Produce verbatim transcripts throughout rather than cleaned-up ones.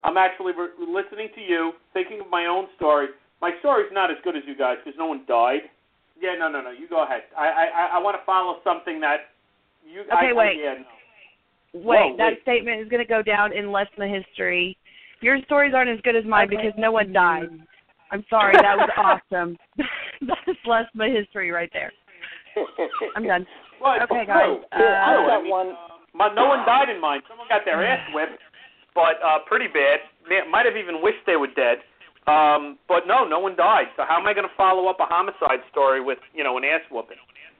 I'm actually re- listening to you, thinking of my own story. My story's not as good as you guys because no one died. Yeah, no, no, no. You go ahead. I I, I want to follow something that you. Okay, I, wait. I, yeah, no. Wait, Whoa, that wait. statement is going to go down in Lesma history. Your stories aren't as good as mine because no one died. I'm sorry, that was awesome. That's Lesma history right there. I'm done. Well, okay, guys. Uh, I I got mean, one. my, no one died in mine. Someone got their ass whipped, but uh, pretty bad. They might have even wished they were dead. Um, but no, no one died. So how am I going to follow up a homicide story with, you know, an ass whooping?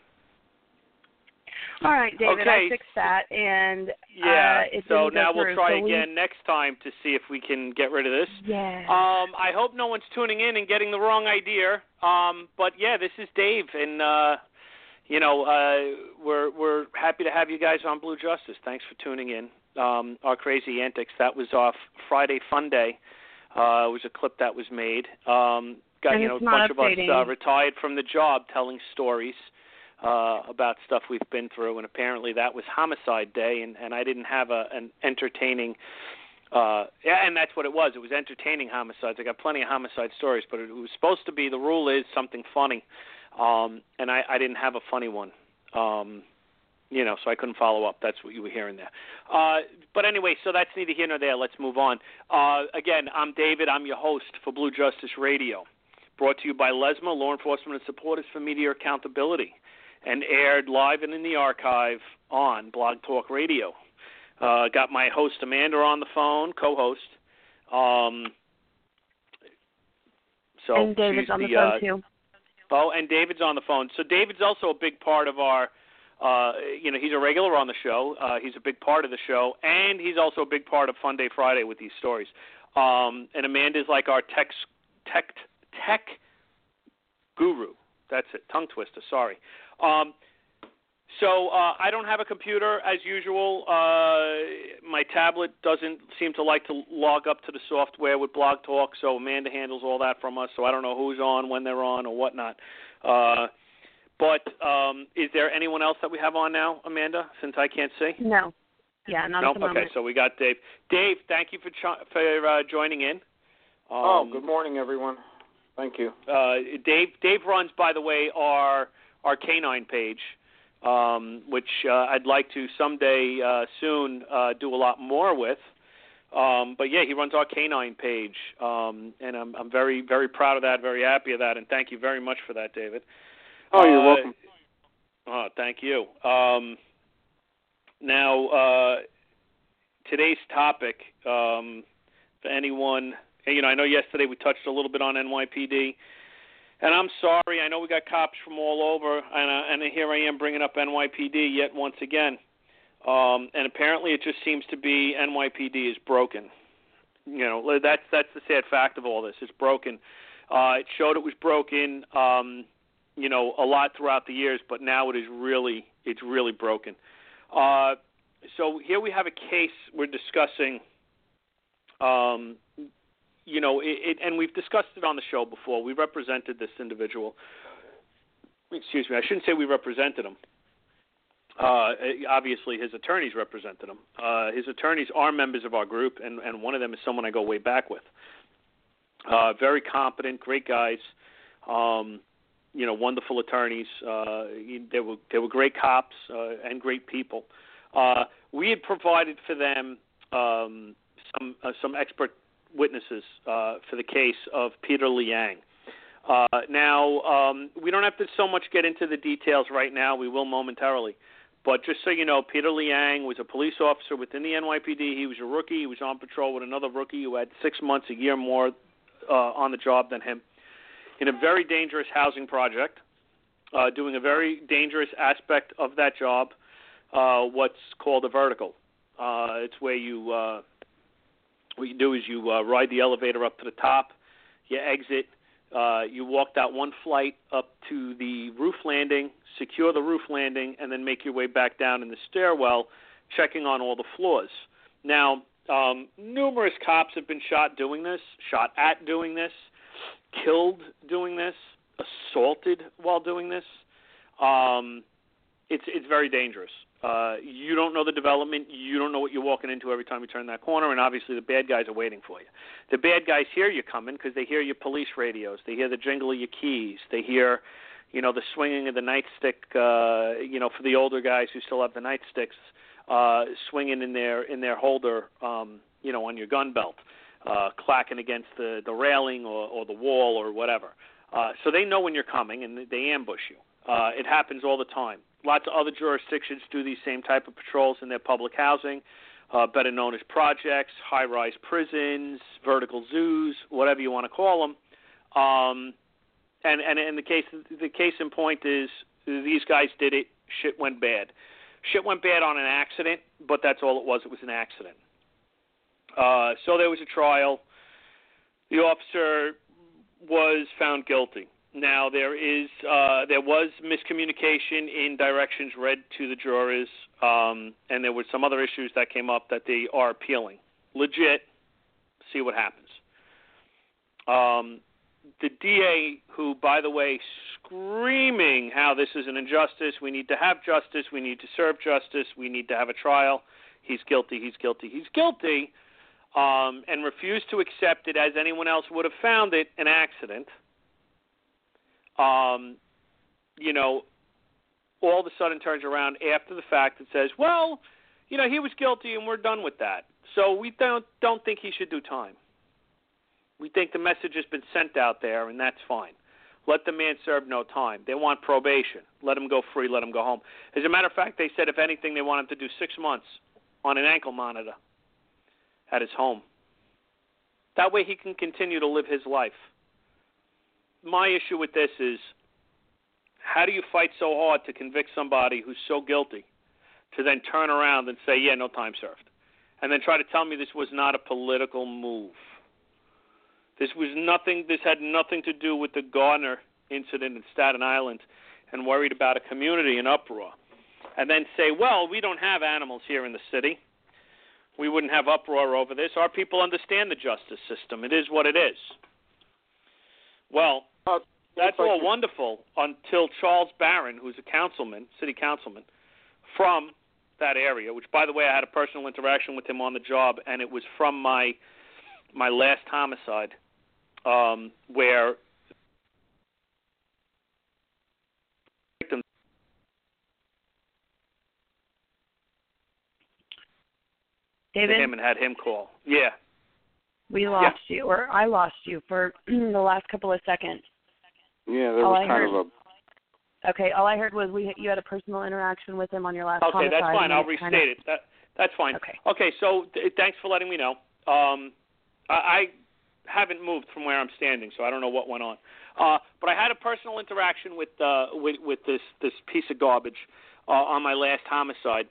All right, David, okay. I fixed that, and yeah. Uh, it so didn't now go we'll try so again we... next time to see if we can get rid of this. Yeah. Um, I hope no one's tuning in and getting the wrong idea. Um, but yeah, this is Dave, and uh, you know, uh, we're we're happy to have you guys on Blue Justice. Thanks for tuning in. Um, our crazy antics. That was off Friday Fun Day. Uh, it was a clip that was made. Um, got and you know it's a not bunch updating. of us uh, retired from the job, telling stories uh, about stuff we've been through, and apparently that was Homicide Day, and, and I didn't have a, an entertaining. Uh, yeah, and that's what it was. It was entertaining homicides. I got plenty of homicide stories, but it was supposed to be. The rule is something funny, um, and I, I didn't have a funny one. Um, You know, so I couldn't follow up. That's what you were hearing there. Uh, but anyway, so that's neither here nor there. Let's move on. Uh, again, I'm David. I'm your host for Blue Justice Radio, brought to you by Lesma, Law Enforcement and Supporters for Media Accountability, and aired live and in the archive on Blog Talk Radio. Uh, got my host Amanda on the phone, co-host. Um, so and David's she's on the, the phone, uh, too. Oh, and David's on the phone. So David's also a big part of our Uh, you know, he's a regular on the show. Uh, he's a big part of the show, and he's also a big part of Fun Day Friday with these stories. Um, and Amanda's like our tech, tech, tech guru. That's it, tongue twister. Sorry. Um, so uh, I don't have a computer as usual. Uh, my tablet doesn't seem to like to log up to the software with Blog Talk, so Amanda handles all that from us. So I don't know who's on, when they're on, or whatnot. Uh, But um, is there anyone else that we have on now, Amanda, since I can't see? No. Yeah, not no? at the moment. Okay, so we got Dave. Dave, thank you for ch- for uh, joining in. Um, oh, good morning, everyone. Thank you. Uh, Dave Dave runs, by the way, our our canine page, um, which uh, I'd like to someday uh, soon uh, do a lot more with. Um, but yeah, he runs our canine page, um, and I'm I'm very very proud of that, very happy of that, and thank you very much for that, David. Oh, you're uh, welcome. Oh, thank you. Um, now, uh, today's topic, um, for anyone, you know, I know yesterday we touched a little bit on N Y P D, and I'm sorry, I know we got cops from all over, and, uh, and here I am bringing up N Y P D yet once again. Um, and apparently it just seems to be N Y P D is broken. You know, that's, that's the sad fact of all this. It's broken. Uh, it showed it was broken, um, you know, a lot throughout the years, but now it is really, it's really broken. Uh, so here we have a case we're discussing, um, you know, it, it, and we've discussed it on the show before. We represented this individual. Excuse me, I shouldn't say we represented him. Uh, obviously, his attorneys represented him. Uh, his attorneys are members of our group, and, and one of them is someone I go way back with. Uh, very competent, great guys. Um, You know, wonderful attorneys. Uh, they were they were great cops uh, and great people. Uh, we had provided for them um, some uh, some expert witnesses uh, for the case of Peter Liang. Uh, now, um, we don't have to so much get into the details right now. We will momentarily. But just so you know, Peter Liang was a police officer within the N Y P D. He was a rookie. He was on patrol with another rookie who had six months, a year more uh, on the job than him, in a very dangerous housing project, uh, doing a very dangerous aspect of that job, uh, what's called a vertical. Uh, it's where you, uh, what you do is you uh, ride the elevator up to the top, you exit, uh, you walk that one flight up to the roof landing, secure the roof landing, and then make your way back down in the stairwell, checking on all the floors. Now, um, numerous cops have been shot doing this, shot at doing this, killed doing this, assaulted while doing this. Um, it's it's very dangerous. Uh, you don't know the development. You don't know what you're walking into every time you turn that corner, and obviously the bad guys are waiting for you. The bad guys hear you coming because they hear your police radios. They hear the jingle of your keys. They hear, you know, the swinging of the nightstick, uh, you know, for the older guys who still have the nightsticks, uh, swinging in their in their holder, um, you know, on your gun belt, uh, clacking against the, the railing or, or the wall or whatever. Uh, so they know when you're coming, and they ambush you. Uh, it happens all the time. Lots of other jurisdictions do these same type of patrols in their public housing, uh, better known as projects, high-rise prisons, vertical zoos, whatever you want to call them. Um, and and in the case the case in point is these guys did it. Shit went bad. Shit went bad on an accident, but that's all it was. It was an accident. Uh, so there was a trial. The officer was found guilty. Now, there is uh, there was miscommunication in directions read to the jurors, um, and there were some other issues that came up that they are appealing. Legit. See what happens. Um, the D A, who, by the way, screaming how this is an injustice, we need to have justice, we need to serve justice, we need to have a trial, he's guilty, he's guilty, he's guilty, um, and refused to accept it as anyone else would have found it an accident. Um, you know, all of a sudden turns around after the fact and says, well, you know, he was guilty and we're done with that. So we don't don't think he should do time. We think the message has been sent out there, and that's fine. Let the man serve no time. They want probation. Let him go free. Let him go home. As a matter of fact, they said if anything, they want him to do six months on an ankle monitor at his home. That way he can continue to live his life. My issue with this is, how do you fight so hard to convict somebody who's so guilty to then turn around and say, yeah, no time served, and then try to tell me this was not a political move? This was nothing. This had nothing to do with the Gardner incident in Staten Island and worried about a community in uproar. And then say, well, we don't have animals here in the city. We wouldn't have uproar over this. Our people understand the justice system. It is what it is. Well, Uh, that's like all you- wonderful until Charles Barron, who's a councilman, city councilman, from that area, which, by the way, I had a personal interaction with him on the job, and it was from my my last homicide, um, where victims. David, him and had him call. Yeah. we lost you, or I lost you for the last couple of seconds. Yeah, there All was I kind heard- of a. Okay, all I heard was we you had a personal interaction with him on your last Okay, homicide. that's fine. and I'll it's restate kind of- it. That that's fine. Okay. Okay. So th- thanks for letting me know. Um, I, I haven't moved from where I'm standing, so I don't know what went on. Uh, but I had a personal interaction with uh, with with this this piece of garbage uh, on my last homicide.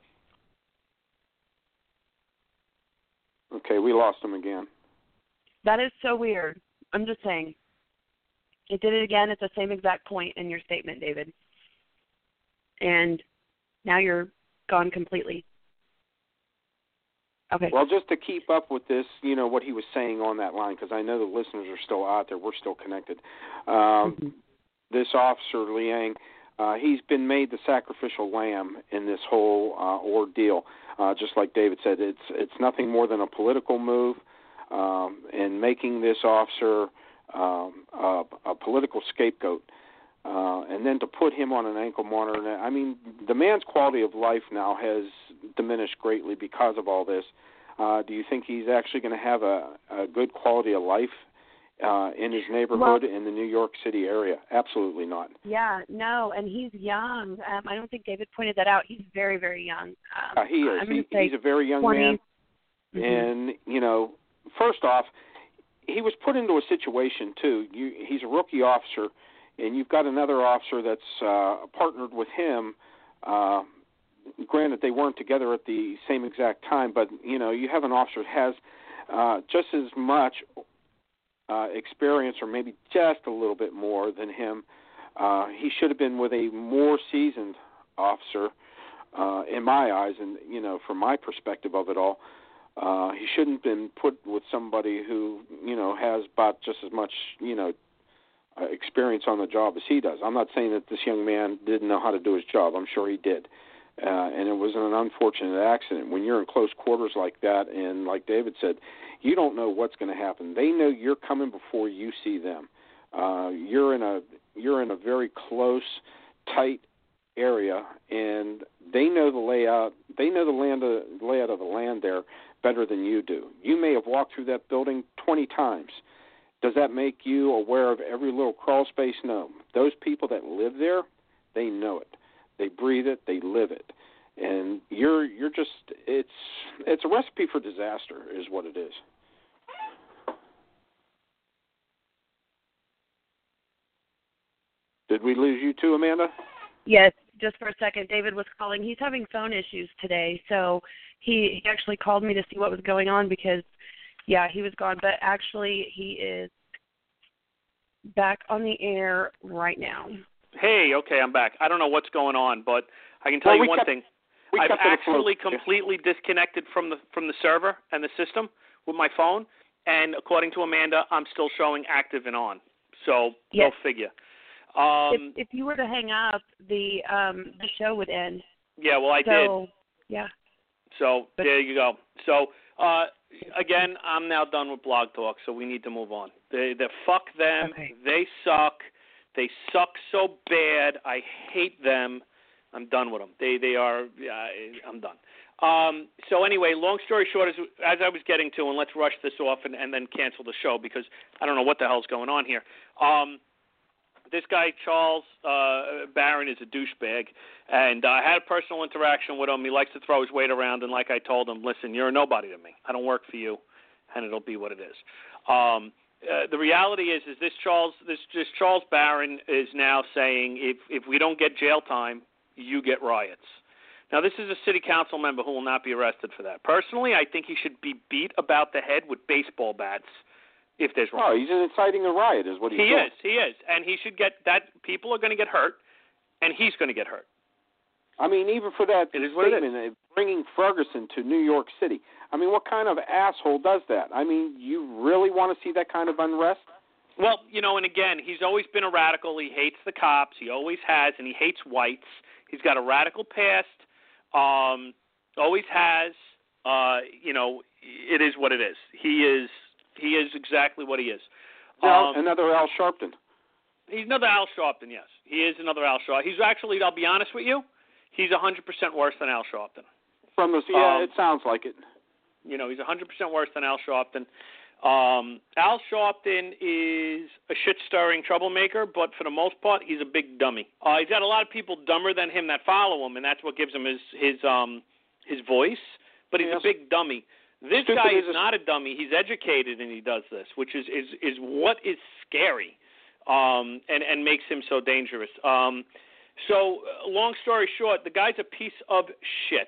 Okay, we lost him again. That is so weird. I'm just saying. It did it again at the same exact point in your statement, David. And now you're gone completely. Okay. Well, just to keep up with this, you know, what he was saying on that line, because I know the listeners are still out there. We're still connected. Um, Mm-hmm. This officer, Liang, uh, he's been made the sacrificial lamb in this whole uh, ordeal. Uh, just like David said, it's it's nothing more than a political move, um, and making this officer um, a, a political scapegoat. Uh, and then to put him on an ankle monitor, I mean, the man's quality of life now has diminished greatly because of all this. Uh, do you think he's actually going to have a, a good quality of life uh, in his neighborhood Well, in the New York City area? Absolutely not. Yeah, no, and he's young. Um, I don't think David pointed that out. He's very, very young. Um, Uh, he is. I'm He, gonna say he's a very young twenty. man. Mhm. And, you know, first off, he was put into a situation, too. You, he's a rookie officer, and you've got another officer that's uh, partnered with him. Uh, granted, they weren't together at the same exact time, but, you know, you have an officer that has uh, just as much uh, experience or maybe just a little bit more than him. Uh, he should have been with a more seasoned officer, uh, in my eyes, and, you know, from my perspective of it all. Uh, he shouldn't have been put with somebody who, you know, has about just as much, you know, uh, experience on the job as he does. I'm not saying that this young man didn't know how to do his job. I'm sure he did. uh, and it was an unfortunate accident. When you're in close quarters like that, and like David said, you don't know what's going to happen. They know you're coming before you see them. Uh, you're in a you're in a very close, tight area, and they know the layout. They know the land, uh, layout of the land there better than you do. You may have walked through that building twenty times. Does that make you aware of every little crawl space? No. Those people that live there, they know it. They breathe it. They live it. And you're you're just it's it's a recipe for disaster, is what it is. Did we lose you too, Amanda? Yes, just for a second. David was calling. He's having phone issues today, so he, he actually called me to see what was going on because, yeah, he was gone. But actually, he is back on the air right now. Hey, okay, I'm back. I don't know what's going on, but I can tell well, you one kept, thing. I've actually completely disconnected from the from the server and the system with my phone, and according to Amanda, I'm still showing active and on. So yes. Go figure. Um, if, if you were to hang up, the um, the show would end. Yeah, well, I so, did. Yeah. So but, there you go. So uh, again, I'm now done with Blog Talk, so we need to move on. They, they fuck them. Okay. They suck. They suck so bad. I hate them. I'm done with them. They they are. Uh, I'm done. Um, so anyway, long story short, as, as I was getting to, and let's rush this off and, and then cancel the show because I don't know what the hell's going on here. Um, This guy, Charles uh, Barron, is a douchebag, and I had a personal interaction with him. He likes to throw his weight around, and like I told him, listen, you're a nobody to me. I don't work for you, and it'll be what it is. Um, uh, the reality is, is this Charles, this, this Charles Barron is now saying if if we don't get jail time, you get riots. Now, this is a city council member who will not be arrested for that. Personally, I think he should be beat about the head with baseball bats. If there's riot. Oh, he's inciting a riot is what he's he doing. is, he is. And he should get that. People are going to get hurt, and he's going to get hurt. I mean, even for that it is what statement, it is. Bringing Ferguson to New York City. I mean, what kind of asshole does that? I mean, you really want to see that kind of unrest? Well, you know, and again, he's always been a radical. He hates the cops. He always has, and he hates whites. He's got a radical past. Um, always has. Uh, you know, it is what it is. He is... He is exactly what he is. Now, um, another Al Sharpton. He's another Al Sharpton, yes. He is another Al Sharpton. He's actually, I'll be honest with you, he's one hundred percent worse than Al Sharpton. From the, yeah, um, it sounds like it. You know, he's one hundred percent worse than Al Sharpton. Um, Al Sharpton is a shit-stirring troublemaker, but for the most part, he's a big dummy. Uh, he's got a lot of people dumber than him that follow him, and that's what gives him his his um his voice. But he's yes. a big dummy. This Stupid guy is a... not a dummy. He's educated, and he does this, which is is, is what is scary, um, and and makes him so dangerous. Um, so, uh, long story short, the guy's a piece of shit.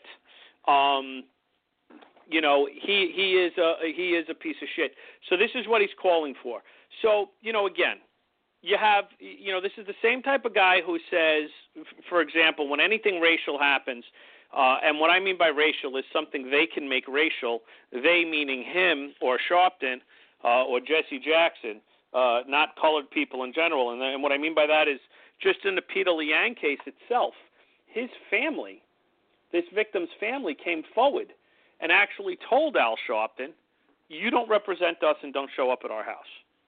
Um, you know, he he is a he is a piece of shit. So this is what he's calling for. So, you know, again, you have you know this is the same type of guy who says, for example, when anything racial happens. Uh, and what I mean by racial is something they can make racial, they meaning him or Sharpton uh, or Jesse Jackson, uh, not colored people in general. And, and what I mean by that is just in the Peter Liang case itself, his family, this victim's family came forward and actually told Al Sharpton, you don't represent us and don't show up at our house.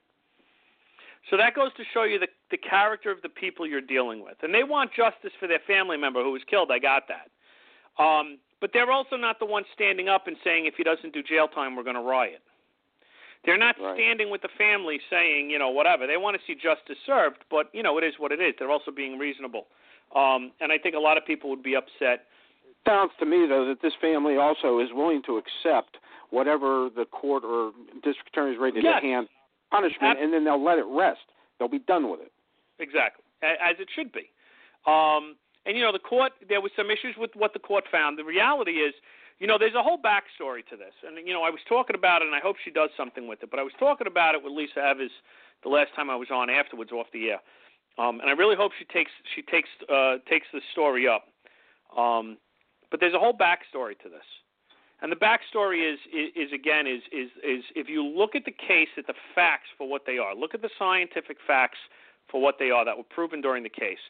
So that goes to show you the, the character of the people you're dealing with. And they want justice for their family member who was killed. I got that. Um, but they're also not the ones standing up and saying if he doesn't do jail time, we're going to riot. They're not right. standing with the family saying, you know, whatever. They want to see justice served, but, you know, it is what it is. They're also being reasonable. Um, and I think a lot of people would be upset. It sounds to me, though, that this family also is willing to accept whatever the court or district attorney is ready yes. to hand punishment, Ab- and then they'll let it rest. They'll be done with it. Exactly, as it should be. Um And, you know, the court, there was some issues with what the court found. The reality is, you know, there's a whole backstory to this. And, you know, I was talking about it, and I hope she does something with it. But I was talking about it with Lisa Evers the last time I was on afterwards off the air. Um, and I really hope she takes she takes uh, takes this story up. Um, but there's a whole backstory to this. And the backstory is, is, is again, is, is, is if you look at the case, at the facts for what they are, look at the scientific facts for what they are that were proven during the case.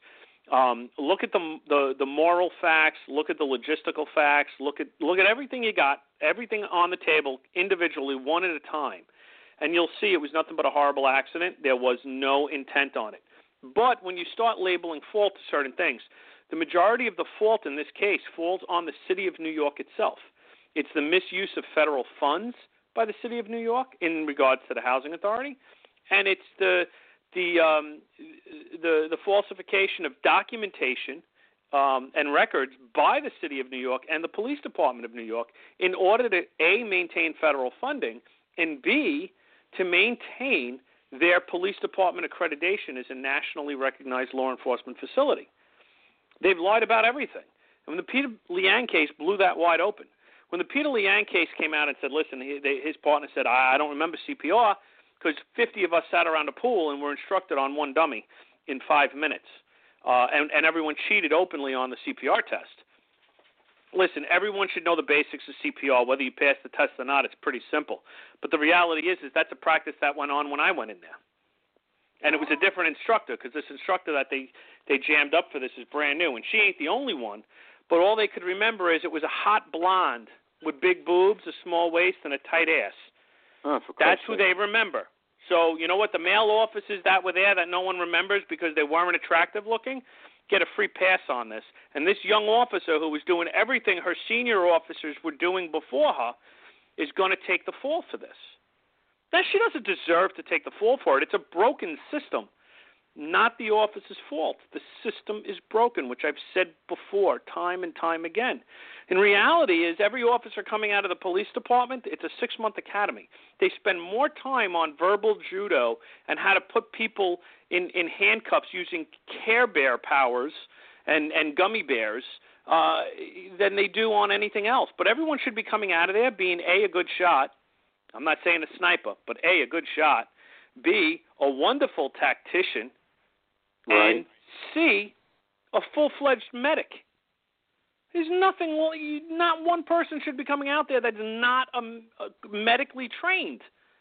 Um, look at the, the the moral facts. Look at the logistical facts. Look at look at everything you got, everything on the table individually, one at a time, and you'll see it was nothing but a horrible accident. There was no intent on it. But when you start labeling fault to certain things, the majority of the fault in this case falls on the city of New York itself. It's the misuse of federal funds by the city of New York in regards to the housing authority, and it's the the um, the, the falsification of documentation um, and records by the city of New York and the police department of New York in order to A, maintain federal funding, and B, to maintain their police department accreditation as a nationally recognized law enforcement facility. They've lied about everything. And when the Peter Liang case blew that wide open, when the Peter Liang case came out and said, listen, he, they, his partner said, I, I don't remember C P R, because fifty of us sat around a pool and were instructed on one dummy in five minutes, uh, and, and everyone cheated openly on the C P R test. Listen, everyone should know the basics of C P R. Whether you pass the test or not, it's pretty simple. But the reality is, is that's a practice that went on when I went in there. And it was a different instructor, because this instructor that they, they jammed up for this is brand new, and she ain't the only one. But all they could remember is it was a hot blonde with big boobs, a small waist, and a tight ass. Oh, for That's who sake. they remember. So you know what? The male officers that were there that no one remembers because they weren't attractive looking get a free pass on this. And this young officer who was doing everything her senior officers were doing before her is going to take the fall for this. Now, she doesn't deserve to take the fall for it. It's a broken system, not the officer's fault. The system is broken, which I've said before time and time again. In reality is every officer coming out of the police department, it's a six-month academy. They spend more time on verbal judo and how to put people in, in handcuffs using Care Bear powers and, and gummy bears uh, than they do on anything else. But everyone should be coming out of there being, A, a good shot. I'm not saying a sniper, but A, a good shot. B, a wonderful tactician. Right. And C, a full-fledged medic. There's nothing, well, you, not one person should be coming out there that's not um, uh, medically trained.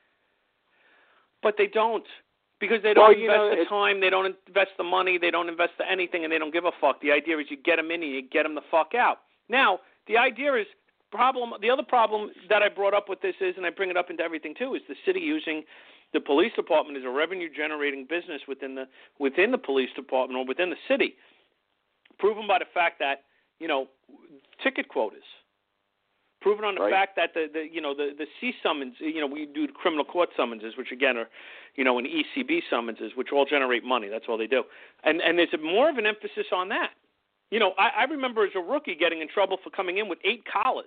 But they don't, because they don't well, invest you know, the it, time, they don't invest the money, they don't invest the anything, and they don't give a fuck. The idea is you get them in and you get them the fuck out. Now, the idea is, problem. the other problem that I brought up with this is, and I bring it up into everything too, is the city using the police department as a revenue-generating business within the within the police department or within the city, proven by the fact that, you know, ticket quotas, proven on the right. fact that the, the you know the the C summons, you know, we do criminal court summonses, which again are, you know, and E C B summonses, which all generate money. That's all they do, and and there's a, more of an emphasis on that. You know, I, I remember as a rookie getting in trouble for coming in with eight collars.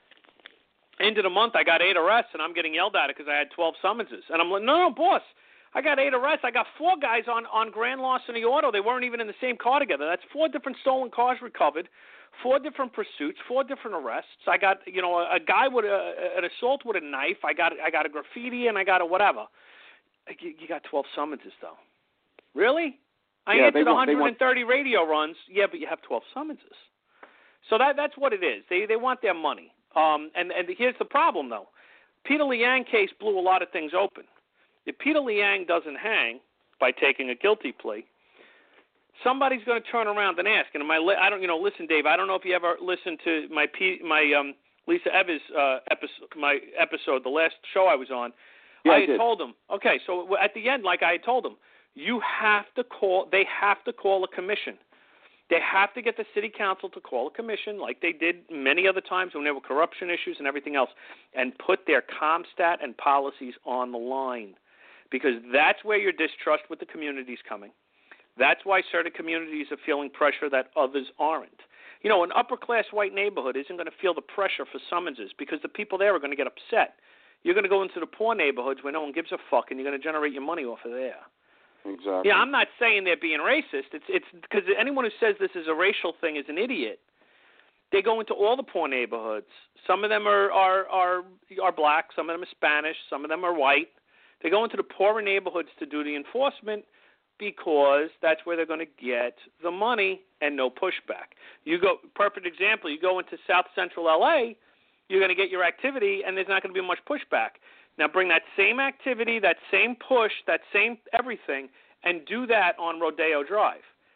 End of the month, I got eight arrests, and I'm getting yelled at it because I had twelve summonses. And I'm like, no, no, boss, I got eight arrests. I got four guys on, on grand larceny auto. They weren't even in the same car together. That's four different stolen cars recovered, four different pursuits, four different arrests. I got, you know, a, a guy with a, an assault with a knife. I got I got a graffiti, and I got a whatever. You, you got twelve summonses, though. Really? I yeah, answered want, one hundred thirty want... radio runs. Yeah, but you have twelve summonses. So that that's what it is. They they want their money. Um, and, and here's the problem, though. Peter Liang case blew a lot of things open. If Peter Liang doesn't hang by taking a guilty plea, somebody's going to turn around and ask. And am I, li- I don't, you know, listen, Dave. I don't know if you ever listened to my P, my um, Lisa Evers uh, episode, my episode, the last show I was on. Yeah, I I had did. told them. Okay, so at the end, like I had told them, you have to call. They have to call a commission. They have to get the city council to call a commission like they did many other times when there were corruption issues and everything else, and put their CompStat and policies on the line, because that's where your distrust with the community is coming. That's why certain communities are feeling pressure that others aren't. You know, an upper-class white neighborhood isn't going to feel the pressure for summonses because the people there are going to get upset. You're going to go into the poor neighborhoods where no one gives a fuck, and you're going to generate your money off of there. Exactly. Yeah, I'm not saying they're being racist. It's it's because anyone who says this is a racial thing is an idiot. They go into all the poor neighborhoods. Some of them are are are, are black. Some of them are Spanish. Some of them are white. They go into the poorer neighborhoods to do the enforcement because that's where they're going to get the money and no pushback. You go perfect example. You go into South Central L A, you're going to get your activity, and there's not going to be much pushback. Now bring that same activity, that same push, that same everything, and do that on Rodeo Drive.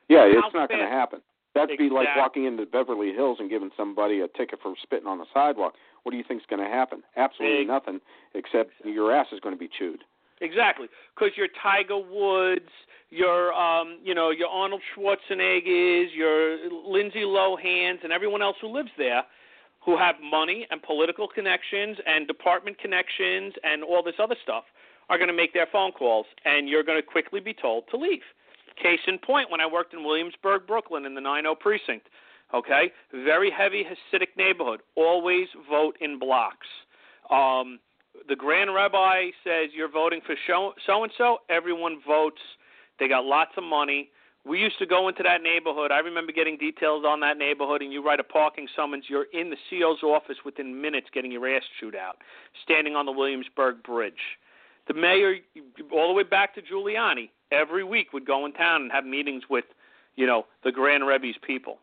Yeah, How it's not going to fast- happen. That'd exactly. be like walking into Beverly Hills and giving somebody a ticket for spitting on the sidewalk. What do you think's going to happen? Absolutely Big. nothing, except your ass is going to be chewed. Exactly, because your Tiger Woods, your um, you know, your Arnold Schwarzeneggers, your Lindsay Lohans, and everyone else who lives there, who have money and political connections and department connections and all this other stuff, are going to make their phone calls, and you're going to quickly be told to leave. Case in point, when I worked in Williamsburg, Brooklyn, in the nine oh precinct, okay, very heavy Hasidic neighborhood, always vote in blocks. Um, the Grand Rabbi says you're voting for so-and-so, everyone votes. They got lots of money. We used to go into that neighborhood. I remember getting details on that neighborhood, and you write a parking summons. You're in the C O's office within minutes getting your ass chewed out, standing on the Williamsburg Bridge. The mayor, all the way back to Giuliani, every week would go in town and have meetings with, you know, the Grand Rebbe's people.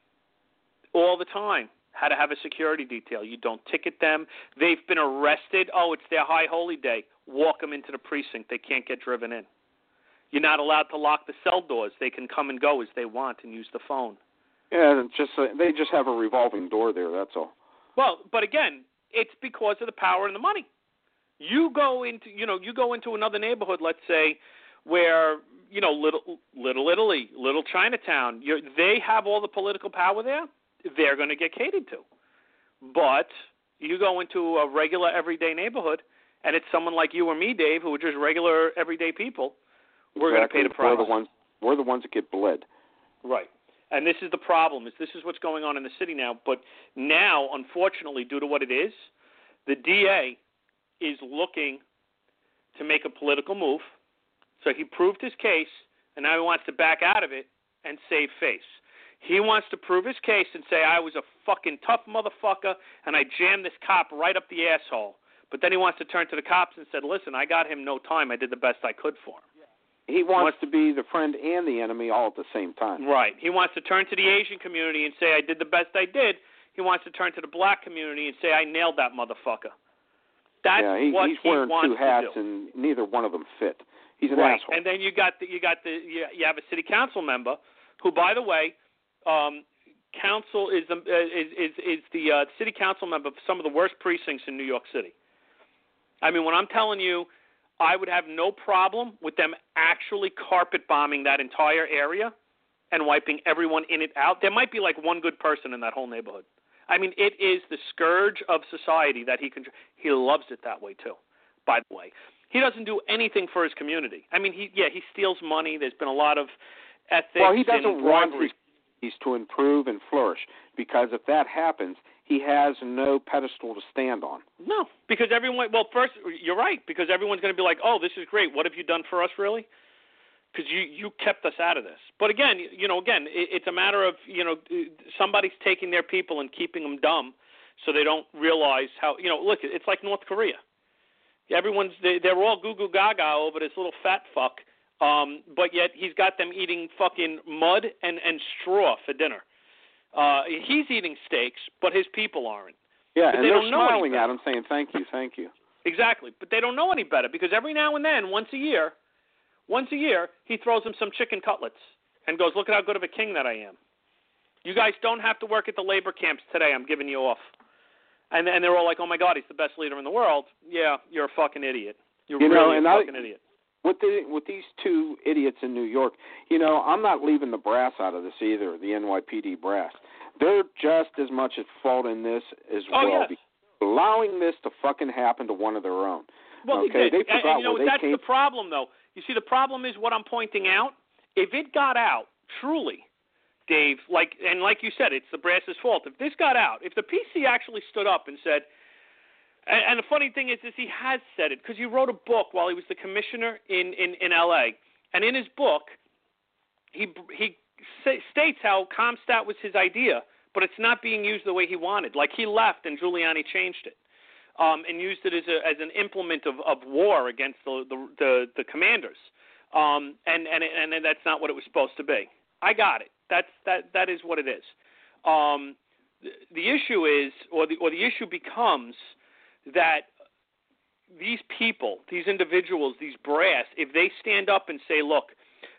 All the time. How to have a security detail. You don't ticket them. They've been arrested. Oh, it's their high holy day. Walk them into the precinct. They can't get driven in. You're not allowed to lock the cell doors. They can come and go as they want and use the phone. Yeah, it's just uh, they just have a revolving door there, that's all. Well, but again, it's because of the power and the money. You go into, you know, you go into another neighborhood, let's say, where, you know, little little Italy, little Chinatown, you're, they have all the political power there. They're going to get catered to. But you go into a regular everyday neighborhood, and it's someone like you or me, Dave, who are just regular everyday people. We're exactly. going to pay the price. We're the ones. We're the ones that get bled. Right. And this is the problem. Is this is what's going on in the city now. But now, unfortunately, due to what it is, the D A is looking to make a political move. So he proved his case, and now he wants to back out of it and save face. He wants to prove his case and say, I was a fucking tough motherfucker, and I jammed this cop right up the asshole. But then he wants to turn to the cops and said, listen, I got him no time. I did the best I could for him. He wants, he wants to be the friend and the enemy all at the same time. Right. He wants to turn to the Asian community and say, I did the best I did. He wants to turn to the black community and say, I nailed that motherfucker. That's yeah, he, what he's wearing he wants two hats, to do. and neither one of them fit. He's an right. asshole. And then you got the, you got the you, you have a city council member who, by the way, um, council is the is is, is the uh, city council member of some of the worst precincts in New York City. I mean, when I'm telling you, I would have no problem with them actually carpet bombing that entire area and wiping everyone in it out. There might be like one good person in that whole neighborhood. I mean, it is the scourge of society that he can. He loves it that way too. By the way, he doesn't do anything for his community. I mean, he yeah he steals money. There's been a lot of ethics. Well, he doesn't and want bribery. his communities to improve and flourish, because if that happens, he has no pedestal to stand on. No, because everyone. Well, first, you're right. Because everyone's going to be like, "Oh, this is great. What have you done for us, really?" Because you you kept us out of this. But again, you know, again, it, it's a matter of you know somebody's taking their people and keeping them dumb, so they don't realize how. You know, look, it's like North Korea. Everyone's they, they're all goo goo gaga over this little fat fuck, um, but yet he's got them eating fucking mud and and straw for dinner. Uh, he's eating steaks, but his people aren't. Yeah, but and they they're don't know smiling any at him, saying thank you, thank you. Exactly, but they don't know any better because every now and then, once a year, once a year, he throws them some chicken cutlets and goes, "Look at how good of a king that I am. You guys don't have to work at the labor camps today. I'm giving you off." And and they're all like, "Oh my God, he's the best leader in the world." Yeah, you're a fucking idiot. You're you know, really and a I, fucking idiot. With the with these two idiots in New York, you know, I'm not leaving the brass out of this either. The N Y P D brass, they're just as much at fault in this as oh, well. Yes. Allowing this to fucking happen to one of their own. Well, okay, they, they forgot and, and, you know, where they that's came. the problem, though. You see, the problem is what I'm pointing out. If it got out, truly, Dave, like and like you said, it's the brass's fault. If this got out, if the P C actually stood up and said, and, and the funny thing is, is he has said it because he wrote a book while he was the commissioner in, in, in L A, and in his book, he he states how CompStat was his idea, but it's not being used the way he wanted. Like he left and Giuliani changed it. Um, and used it as a, as an implement of, of war against the the, the, the commanders, um, and and and that's not what it was supposed to be. I got it. That's that that is what it is. Um, the, the issue is, or the or the issue becomes that these people, these individuals, these brass, if they stand up and say, look,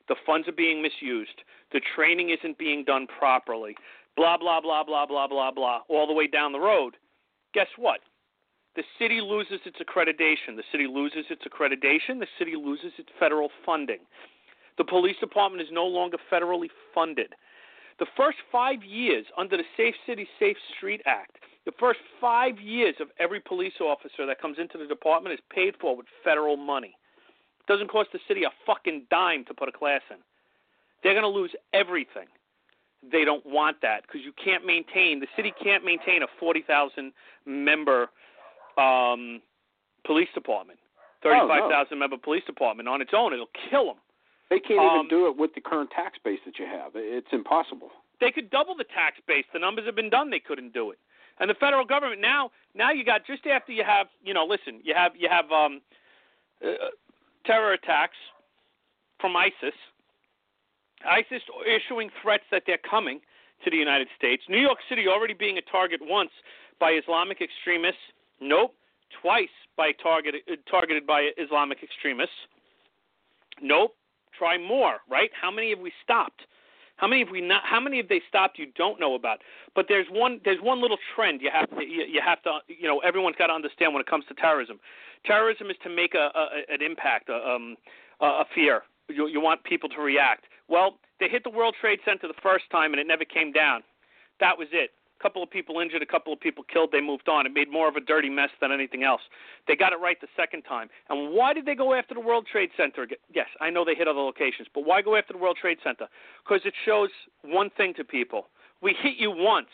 The funds are being misused. The training isn't being done properly. Blah, blah, blah, blah, blah, blah, blah, all the way down the road. Guess what? The city loses its accreditation. The city loses its accreditation. The city loses its federal funding. The police department is no longer federally funded. The first five years under the Safe City, Safe Street Act, the first five years of every police officer that comes into the department is paid for with federal money. It doesn't cost the city a fucking dime to put a class in. They're going to lose everything. They don't want that because you can't maintain, the city can't maintain a forty thousand member um, police department, thirty-five thousand oh, no. member police department on its own. It'll kill them. They can't um, even do it with the current tax base that you have. It's impossible. They could double the tax base. The numbers have been done. They couldn't do it. And the federal government now, now you got just after you have, you know, listen, you have you have um, uh, terror attacks from ISIS. ISIS issuing threats that they're coming to the United States. New York City already being a target once by Islamic extremists. Nope. Twice by target, targeted by Islamic extremists. Nope. Try more, right? How many have we stopped? How many have we not? How many have they stopped? You don't know about. But there's one. There's one little trend you have to. You, you have to. You know, everyone's got to understand when it comes to terrorism. Terrorism is to make a, a an impact, a, um, a fear. You, you want people to react. Well, they hit the World Trade Center the first time and it never came down. That was it. A couple of people injured, a couple of people killed. They moved on. It made more of a dirty mess than anything else. They got it right the second time. And why did they go after the World Trade Center? Yes, I know they hit other locations, but why go after the World Trade Center? Because it shows one thing to people. We hit you once.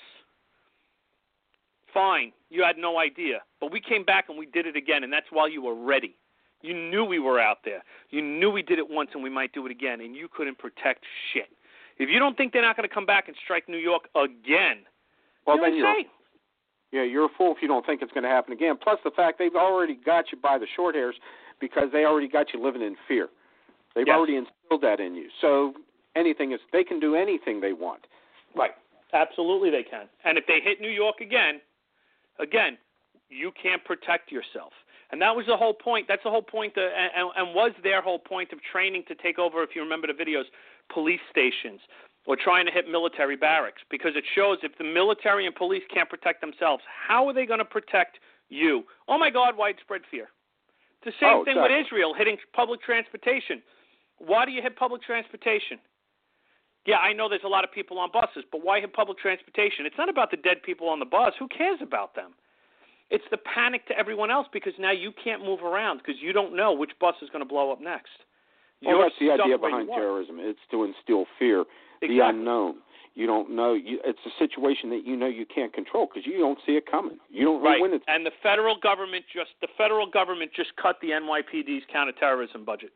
Fine, you had no idea. But we came back and we did it again, and that's while you were ready. You knew we were out there. You knew we did it once and we might do it again, and you couldn't protect shit. If you don't think they're not going to come back and strike New York again, well, you're then you're, insane. Yeah, you're a fool if you don't think it's going to happen again. Plus the fact they've already got you by the short hairs because they already got you living in fear. They've yes. already instilled that in you. So anything is, they can do anything they want. Right. Absolutely they can. And if they hit New York again, again, you can't protect yourself. And that was the whole point. That's the whole point, to, and, and was their whole point of training to take over, if you remember the videos, police stations or trying to hit military barracks. Because it shows if the military and police can't protect themselves, how are they going to protect you? Oh, my God, widespread fear. It's the same oh, thing exactly. with Israel, hitting public transportation. Why do you hit public transportation? Yeah, I know there's a lot of people on buses, but why hit public transportation? It's not about the dead people on the bus. Who cares about them? It's the panic to everyone else because now you can't move around because you don't know which bus is going to blow up next. Well, You're that's the idea stuck where behind you are. terrorism. It's to instill fear, Exactly. the unknown. You don't know. You, it's a situation that you know you can't control because you don't see it coming. You don't know right. when it's. And the federal government just the federal government just cut the N Y P D's counterterrorism budget.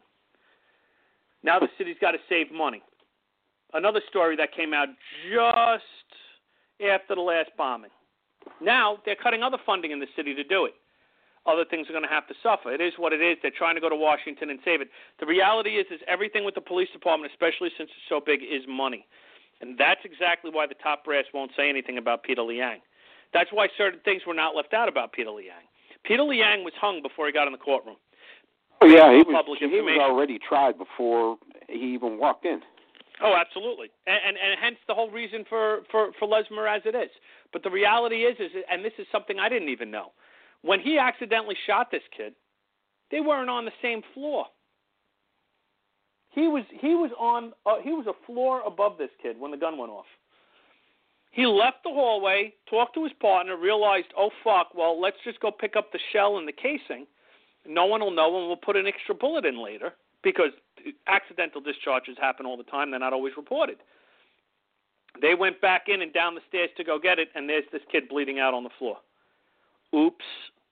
Now the city's got to save money. Another story that came out just after the last bombing. Now they're cutting other funding in the city to do it. Other things are going to have to suffer. It is what it is. They're trying to go to Washington and save it. The reality is, is everything with the police department, especially since it's so big, is money. And that's exactly why the top brass won't say anything about Peter Liang. That's why certain things were not left out about Peter Liang. Peter Liang was hung before he got in the courtroom. Oh, yeah, he was, public he was already tried before he even walked in. Oh, absolutely, and, and and hence the whole reason for, for, for Lesmer as it is. But the reality is, is, and this is something I didn't even know, when he accidentally shot this kid, they weren't on the same floor. He was he was on uh, he was a floor above this kid when the gun went off. He left the hallway, talked to his partner, realized, oh fuck, well let's just go pick up the shell and the casing. No one will know, and we'll put an extra bullet in later. Because accidental discharges happen all the time. They're not always reported. They went back in and down the stairs to go get it, and there's this kid bleeding out on the floor. Oops.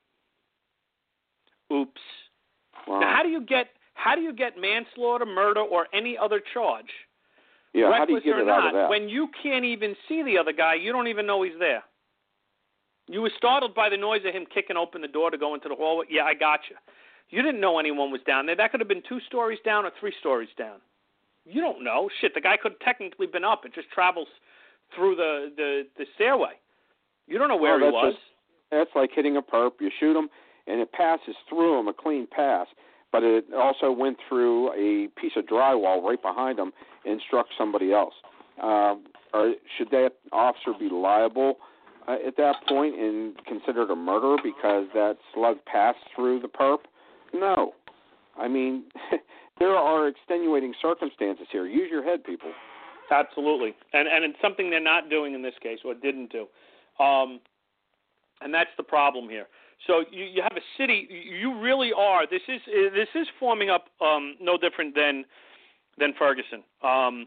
Oops. Wow. Now, how do you get how do you get manslaughter, murder, or any other charge, yeah, reckless how do you get or it not, out of that? when you can't even see the other guy? You don't even know he's there. You were startled by the noise of him kicking open the door to go into the hallway. Yeah, I got you. You didn't know anyone was down there. That could have been two stories down or three stories down. You don't know. Shit, the guy could have technically been up. It just travels through the, the, the stairway. You don't know where oh, he was. Just, that's like hitting a perp. You shoot him, and it passes through him, a clean pass. but it also went through a piece of drywall right behind him and struck somebody else. Uh, or should that officer be liable uh, at that point and considered a murder because that slug passed through the perp? No. I mean, there are extenuating circumstances here. Use your head, people. Absolutely. And and it's something they're not doing in this case, or didn't do. Um, and that's the problem here. So you, you have a city, you really are, this is this is forming up um, no different than than Ferguson. Um,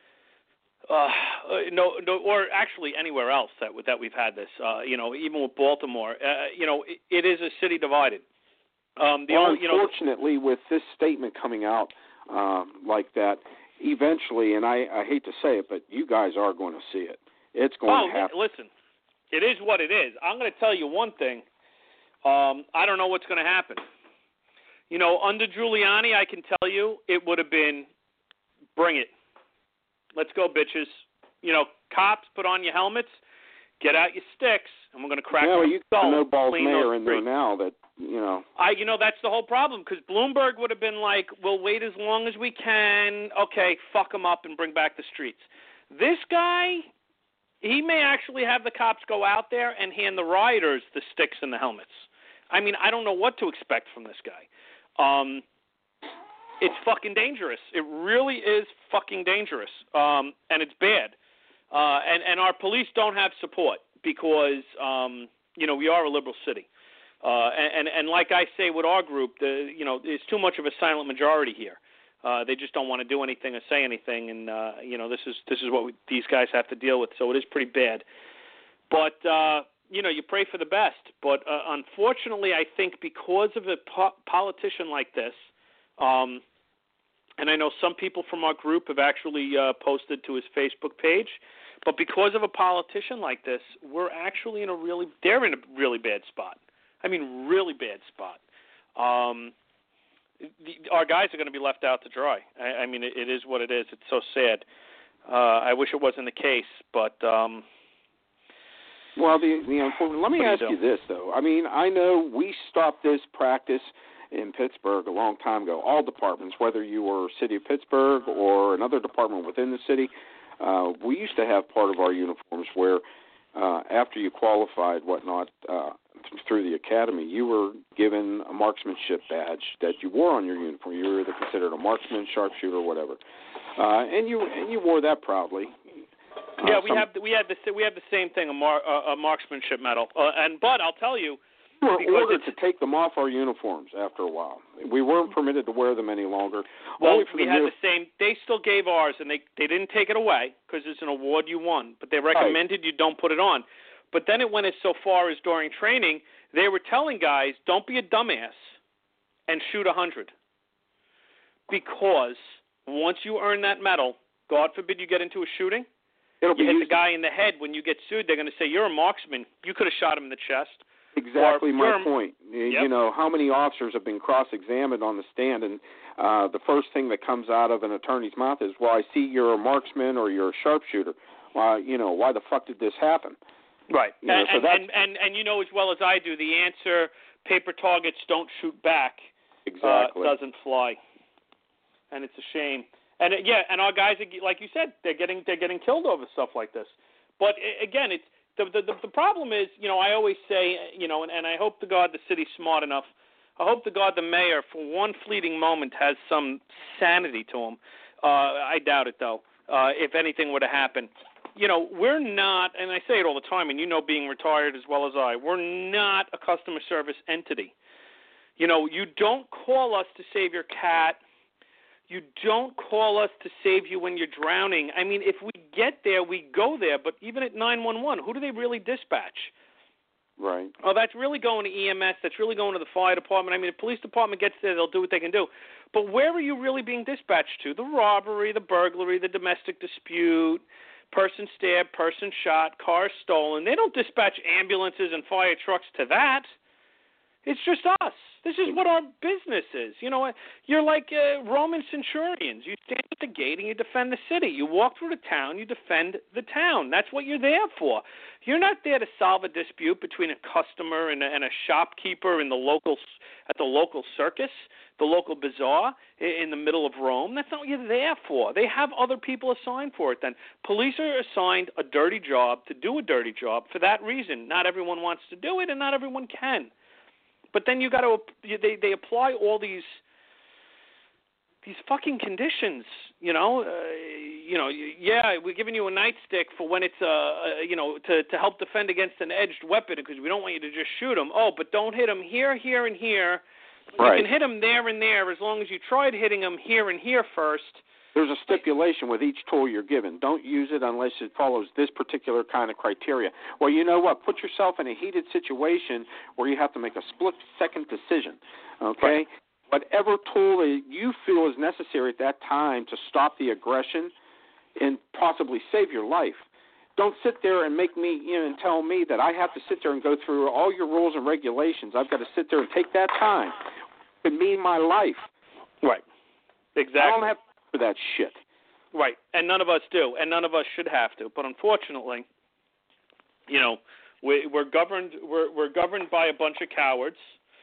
uh, no, no, or actually anywhere else that that we've had this. Uh, you know, even with Baltimore, uh, you know, it, it is a city divided. Um, the well, only, you know, unfortunately, with this statement coming out um, like that, eventually, and I, I hate to say it, but you guys are going to see it. It's going oh, to happen. Listen, it is what it is. I'm going to tell you one thing. Um, I don't know what's going to happen. You know, under Giuliani, I can tell you it would have been, bring it. Let's go, bitches. You know, cops, put on your helmets, get out your sticks, and we're going to crack yeah, well, your you skull. got no balls mayor in there streets. now that, you know. I, you know, that's the whole problem, because Bloomberg would have been like, we'll wait as long as we can. Okay, fuck them up and bring back the streets. This guy, he may actually have the cops go out there and hand the rioters the sticks and the helmets. I mean, I don't know what to expect from this guy. Um, it's fucking dangerous. It really is fucking dangerous, um, and it's bad. Uh, and, and our police don't have support because, um, you know, we are a liberal city. Uh, and, and, and like I say with our group, the, you know, there's too much of a silent majority here. Uh, they just don't want to do anything or say anything, and, uh, you know, this is this is what we, these guys have to deal with, so it is pretty bad. But, uh, you know, you pray for the best. But uh, unfortunately, I think because of a po- politician like this, um, and I know some people from our group have actually uh, posted to his Facebook page, but because of a politician like this, we're actually in a really, they're in a really bad spot. I mean, really bad spot. Um, the, our guys are going to be left out to dry. I, I mean, it, it is what it is. It's so sad. Uh, I wish it wasn't the case, but um, well, the the unfortunate. Let me ask you, you this though. I mean, I know we stopped this practice in Pittsburgh a long time ago. All departments, whether you were City of Pittsburgh or another department within the city, uh, we used to have part of our uniforms where uh, after you qualified, whatnot, uh, th- through the academy, you were given a marksmanship badge that you wore on your uniform. You were either considered a marksman, sharpshooter, whatever, uh, and you and you wore that proudly. Uh, yeah, we some, have the, we had the we have the same thing, a, mar, a, a marksmanship medal, uh, and but I'll tell you. We were ordered to take them off our uniforms after a while. We weren't permitted to wear them any longer. Well, Only for we the had new... the same. They still gave ours, and they they didn't take it away because it's an award you won. But they recommended right. you don't put it on. But then it went as so far as during training, they were telling guys, don't be a dumbass and shoot a hundred. Because once you earn that medal, God forbid you get into a shooting, It'll you be hit used... the guy in the head. When you get sued, they're going to say, you're a marksman. You could have shot him in the chest. Exactly or, my point. Yep. You know, how many officers have been cross-examined on the stand, and uh, the first thing that comes out of an attorney's mouth is, well, I see you're a marksman or you're a sharpshooter. Well, you know, why the fuck did this happen? Right. You know, and, so and, and, and, and you know as well as I do, the answer, paper targets don't shoot back, exactly. uh, doesn't fly. And it's a shame. And, uh, yeah, and our guys, like you said, they're getting they're getting killed over stuff like this. But, again, it's The, the the problem is, you know, I always say, you know, and, and I hope to God the city's smart enough. I hope to God the mayor, for one fleeting moment, has some sanity to him. Uh, I doubt it, though, uh, if anything were to happen. You know, we're not, and I say it all the time, and you know being retired as well as I, we're not a customer service entity. You know, you don't call us to save your cat. You don't call us to save you when you're drowning. I mean, if we get there, we go there. But even at nine one one, who do they really dispatch? Right. Oh, that's really going to E M S. That's really going to the fire department. I mean, the police department gets there, they'll do what they can do. But where are you really being dispatched to? The robbery, the burglary, the domestic dispute, person stabbed, person shot, car stolen. They don't dispatch ambulances and fire trucks to that. It's just us. This is what our business is. You know, you're like uh, Roman centurions. You stand at the gate and you defend the city. You walk through the town, you defend the town. That's what you're there for. You're not there to solve a dispute between a customer and a, and a shopkeeper in the local at the local circus. the local bazaar in the middle of Rome. That's not what you're there for. They have other people assigned for it then. Police are assigned a dirty job to do a dirty job for that reason. Not everyone wants to do it, and not everyone can. But then you got to they they apply all these these fucking conditions, you know. Uh, you know, yeah, we're giving you a nightstick for when it's uh, uh you know to to help defend against an edged weapon because we don't want you to just shoot them. Oh, but don't hit them here, here, and here. Right. You can hit them there and there as long as you tried hitting them here and here first. There's a stipulation with each tool you're given. Don't use it unless it follows this particular kind of criteria. Well, you know what? Put yourself in a heated situation where you have to make a split-second decision, okay? Right. Whatever tool that you feel is necessary at that time to stop the aggression and possibly save your life. Don't sit there and make me, you know, and tell me that I have to sit there and go through all your rules and regulations. I've got to sit there and take that time. It could mean my life. Right. Exactly. I don't have for that shit. Right, and none of us do, and none of us should have to. But unfortunately, you know, we, we're governed. We're, we're governed by a bunch of cowards.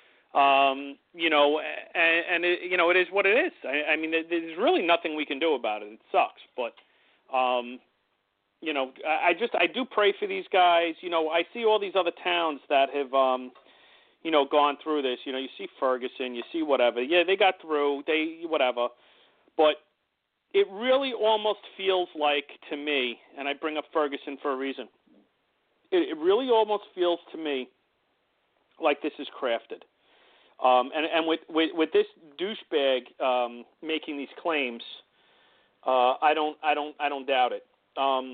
Um, you know, and, and it, you know, it is what it is. I, I mean, there's really nothing we can do about it. It sucks, but um, you know, I, I just I do pray for these guys. You know, I see all these other towns that have, um, you know, gone through this. You know, you see Ferguson, you see whatever. Yeah, they got through. They whatever, but it really almost feels like, to me, and I bring up Ferguson for a reason, it, it really almost feels to me like this is crafted. Um, and and with, with, with this douchebag um, making these claims, uh, I don't I don't I don't doubt it. Um,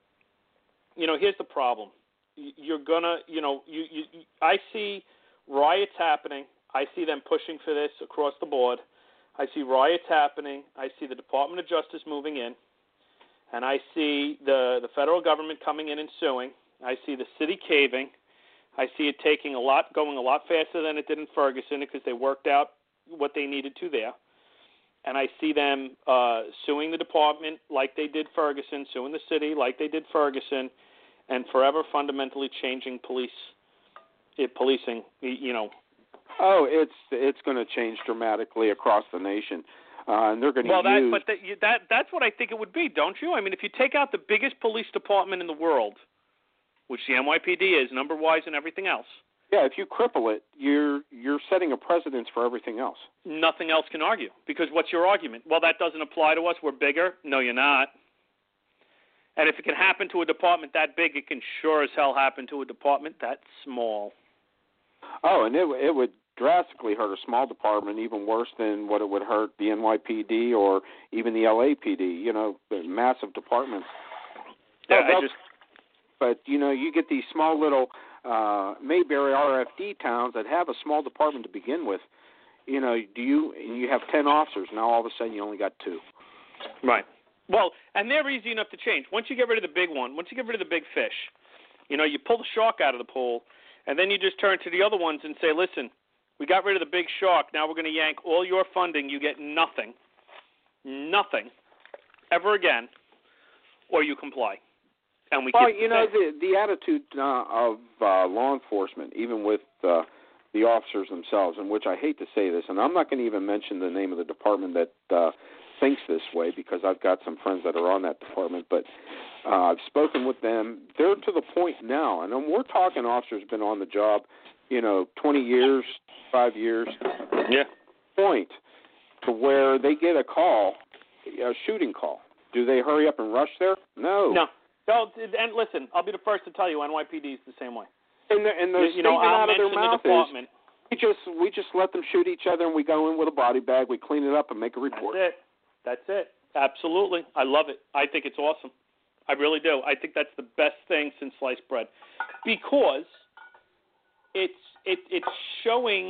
you know, here's the problem. You're gonna, you know, you, you, you I see riots happening. I see them pushing for this across the board. I see riots happening. I see the Department of Justice moving in, and I see the, the federal government coming in and suing. I see the city caving. I see it taking a lot, going a lot faster than it did in Ferguson because they worked out what they needed to there. And I see them uh, suing the department like they did Ferguson, suing the city like they did Ferguson, and forever fundamentally changing police, it, policing, you know. Oh, it's it's going to change dramatically across the nation, uh, and they're going to well, use. Well, that, but that, you, that that's what I think it would be, don't you? I mean, if you take out the biggest police department in the world, which the N Y P D is, number-wise and everything else. Yeah, if you cripple it, you're you're setting a precedence for everything else. Nothing else can argue, because what's your argument? Well, that doesn't apply to us. We're bigger. No, you're not. And if it can happen to a department that big, it can sure as hell happen to a department that small. Oh, and it it would drastically hurt a small department, even worse than what it would hurt the N Y P D or even the L A P D. You know, the massive departments. Yeah, oh, I just. But you know, you get these small little uh, Mayberry R F D towns that have a small department to begin with. You know, do you you have ten officers now? All of a sudden, you only got two. Right. Well, and they're easy enough to change. Once you get rid of the big one, once you get rid of the big fish, you know, you pull the shark out of the pool, and then you just turn to the other ones and say, listen, we got rid of the big shark. Now we're going to yank all your funding. You get nothing, nothing, ever again, or you comply. And we well, keep you know, the the attitude uh, of uh, law enforcement, even with uh, the officers themselves, in which I hate to say this, and I'm not going to even mention the name of the department that uh, thinks this way, because I've got some friends that are on that department, but uh, I've spoken with them. They're to the point now, and we're talking officers been on the job, you know, twenty years, five years, yeah, point to where they get a call, a shooting call. Do they hurry up and rush there? No. No. No, and listen, I'll be the first to tell you, N Y P D is the same way. And the, and the you know, statement I'll out of their mouth the department. is, we just we just let them shoot each other, and we go in with a body bag, we clean it up, and make a report. That's it. That's it. Absolutely. I love it. I think it's awesome. I really do. I think that's the best thing since sliced bread, because it's it it's showing.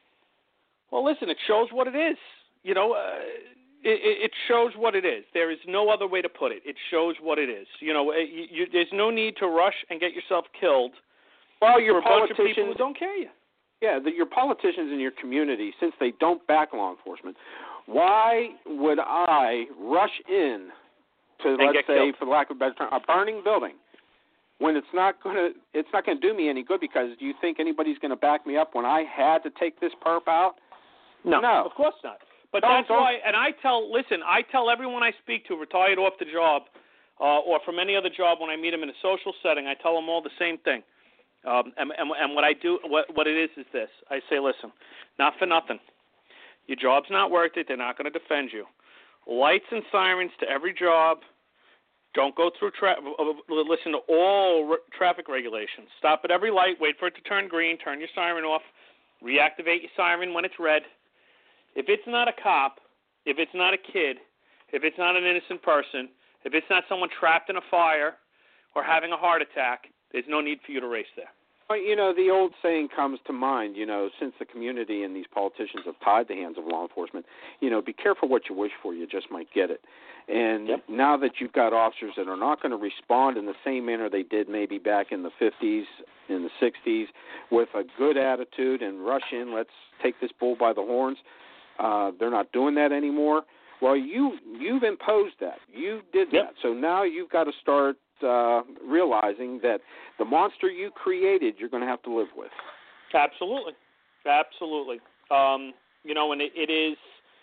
Well, listen, it shows what it is. You know. Uh, It, it shows what it is. There is no other way to put it. It shows what it is. You know, you, you, there's no need to rush and get yourself killed well, your for a bunch of people who don't care you. Yeah, the, your politicians in your community, since they don't back law enforcement, why would I rush in to, and let's say, killed. for lack of a better term, a burning building when it's not going to it's not going to do me any good? Because do you think anybody's going to back me up when I had to take this perp out? No, no. of course not. But don't, that's don't. why, and I tell, listen, I tell everyone I speak to, retired off the job, uh, or from any other job, when I meet them in a social setting, I tell them all the same thing. Um, and, and, and what I do, what, what it is, is this. I say, listen, not for nothing. Your job's not worth it. They're not going to defend you. Lights and sirens to every job. Don't go through, tra- listen to all re- traffic regulations. Stop at every light, wait for it to turn green, turn your siren off, reactivate your siren when it's red. If it's not a cop, if it's not a kid, if it's not an innocent person, if it's not someone trapped in a fire or having a heart attack, there's no need for you to race there. Well, you know, the old saying comes to mind, you know, since the community and these politicians have tied the hands of law enforcement, you know, be careful what you wish for, you just might get it. And yep. now that you've got officers that are not going to respond in the same manner they did maybe back in the fifties, in the sixties, with a good attitude and rush in, let's take this bull by the horns, uh, they're not doing that anymore. Well, you, you've imposed that. You did yep. that. So now you've got to start Uh, realizing that the monster you created, you're going to have to live with. Absolutely, absolutely. Um, you know, and it, it is,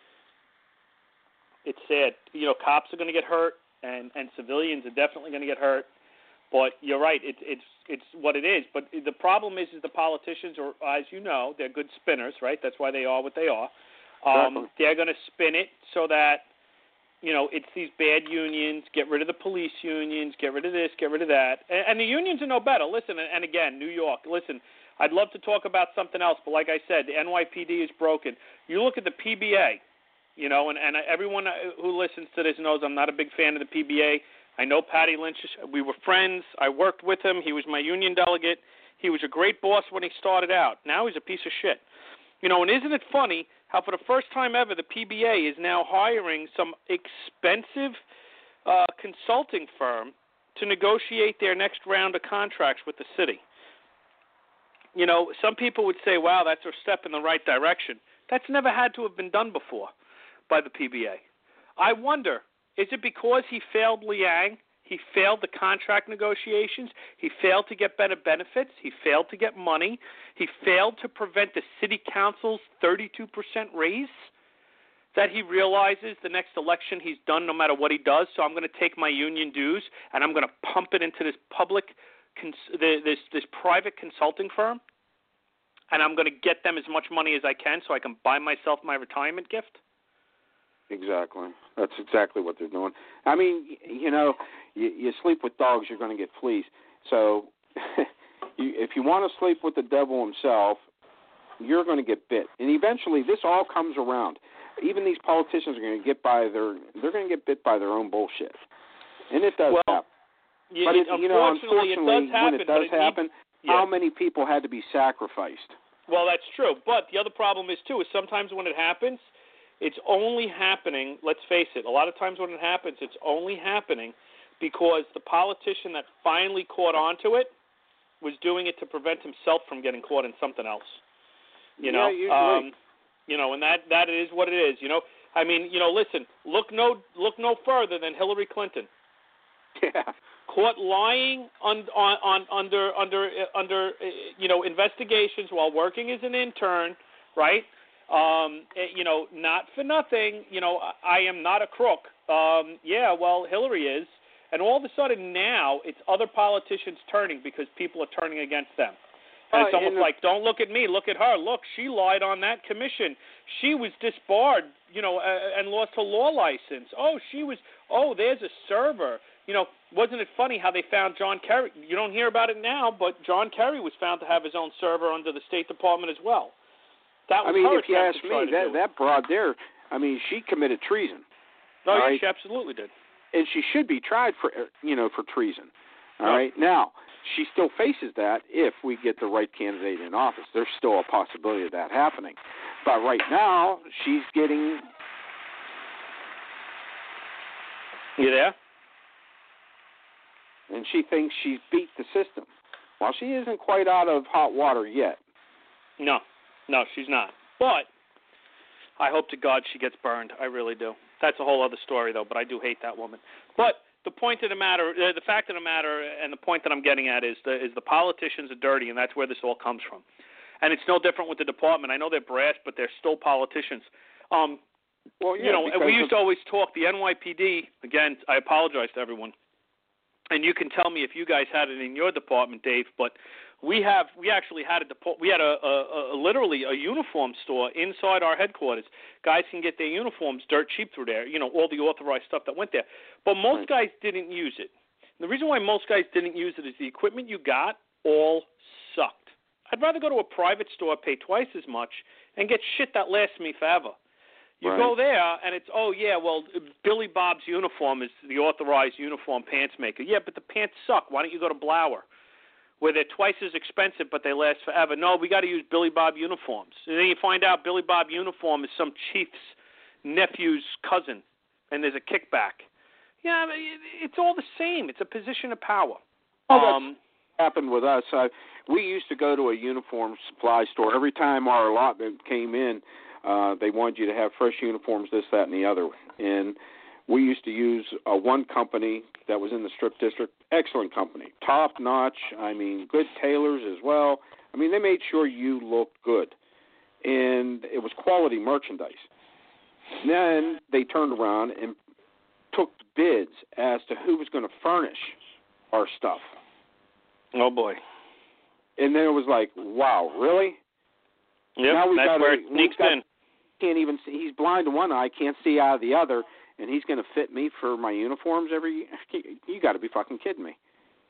it's sad. You know, cops are going to get hurt, and, and civilians are definitely going to get hurt. But you're right. It, it's it's what it is. But the problem is, is the politicians are, as you know, they're good spinners, right? That's why they are what they are. Um, exactly. They're going to spin it so that, you know, it's these bad unions, get rid of the police unions, get rid of this, get rid of that. And, and the unions are no better. Listen, and, and again, New York, listen, I'd love to talk about something else, but like I said, the N Y P D is broken. You look at the P B A, you know, and, and everyone who listens to this knows I'm not a big fan of the P B A. I know Patty Lynch. We were friends. I worked with him. He was my union delegate. He was a great boss when he started out. Now he's a piece of shit. You know, and isn't it funny how for the first time ever the P B A is now hiring some expensive uh, consulting firm to negotiate their next round of contracts with the city. You know, some people would say, wow, that's a step in the right direction. That's never had to have been done before by the P B A. I wonder, is it because he failed Liang? He failed the contract negotiations. He failed to get better benefits. He failed to get money. He failed to prevent the city council's thirty-two percent raise that he realizes the next election he's done no matter what he does. So I'm going to take my union dues and I'm going to pump it into this public, this this private consulting firm, and I'm going to get them as much money as I can so I can buy myself my retirement gift. Exactly. That's exactly what they're doing. I mean, you know, you, you sleep with dogs, you're going to get fleas. So you, if you want to sleep with the devil himself, you're going to get bit. And eventually this all comes around. Even these politicians are going to get by their, they're going to get bit by their own bullshit. And it does well, happen. You, but it, unfortunately, you know, unfortunately, it does happen, when it does it happen, needs, yeah. how many people had to be sacrificed? Well, that's true. But the other problem is, too, is sometimes when it happens, it's only happening, let's face it, a lot of times when it happens, it's only happening because the politician that finally caught on to it was doing it to prevent himself from getting caught in something else. You know, yeah, um, you know, and that, that is what it is. You know, I mean, you know, listen, look no look no further than Hillary Clinton. Yeah. Caught lying on, on, on under under under you know investigations while working as an intern, right? Um, you know, not for nothing, you know, I am not a crook. Um, yeah, well, Hillary is. And all of a sudden now it's other politicians turning because people are turning against them. And uh, it's almost the, like, don't look at me, look at her. Look, she lied on that commission. She was disbarred, you know, uh, and lost her law license. Oh, she was, oh, there's a server. You know, wasn't it funny how they found John Kerry? You don't hear about it now, but John Kerry was found to have his own server under the State Department as well. That was I mean, her if you ask me, that, that that broad there, I mean, she committed treason. No, yeah, right? she absolutely did. And she should be tried for, you know, for treason. All no. right. Now, she still faces that if we get the right candidate in office. There's still a possibility of that happening. But right now, she's getting. You there? And she thinks she's beat the system. Well, she isn't quite out of hot water yet. No. No, she's not. But I hope to God she gets burned. I really do. That's a whole other story, though, but I do hate that woman. But the point of the matter, uh, the fact of the matter, and the point that I'm getting at is the, is the politicians are dirty, and that's where this all comes from. And it's no different with the department. I know they're brass, but they're still politicians. Um, well, yeah, you know, and we used of... to always talk, the N Y P D, again, I apologize to everyone, and you can tell me if you guys had it in your department, Dave, but we have we actually had a depot, we had a, a, a literally a uniform store inside our headquarters. Guys can get their uniforms dirt cheap through there, you know, all the authorized stuff that went there. But most right. guys didn't use it. And the reason why most guys didn't use it is the equipment you got all sucked. I'd rather go to a private store, pay twice as much, and get shit that lasts me forever. You right. go there, and it's, oh, yeah, well, Billy Bob's uniform is the authorized uniform pants maker. Yeah, but the pants suck. Why don't you go to Blower, where they're twice as expensive, but they last forever? No, we got to use Billy Bob uniforms. And then you find out Billy Bob uniform is some chief's nephew's cousin, and there's a kickback. Yeah, it's all the same. It's a position of power. Oh, um, that's happened with us. Uh, we used to go to a uniform supply store. Every time our allotment came in, uh, they wanted you to have fresh uniforms, this, that, and the other. And we used to use uh, one company that was in the Strip District, excellent company, top-notch, I mean, good tailors as well. I mean, they made sure you looked good. And it was quality merchandise. Then they turned around and took bids as to who was going to furnish our stuff. Oh, boy. And then it was like, wow, really? Yep, now we that's gotta, where it sneaks got, in. Can't even see. He's blind to one eye, can't see out of the other, and he's going to fit me for my uniforms every. You got to be fucking kidding me.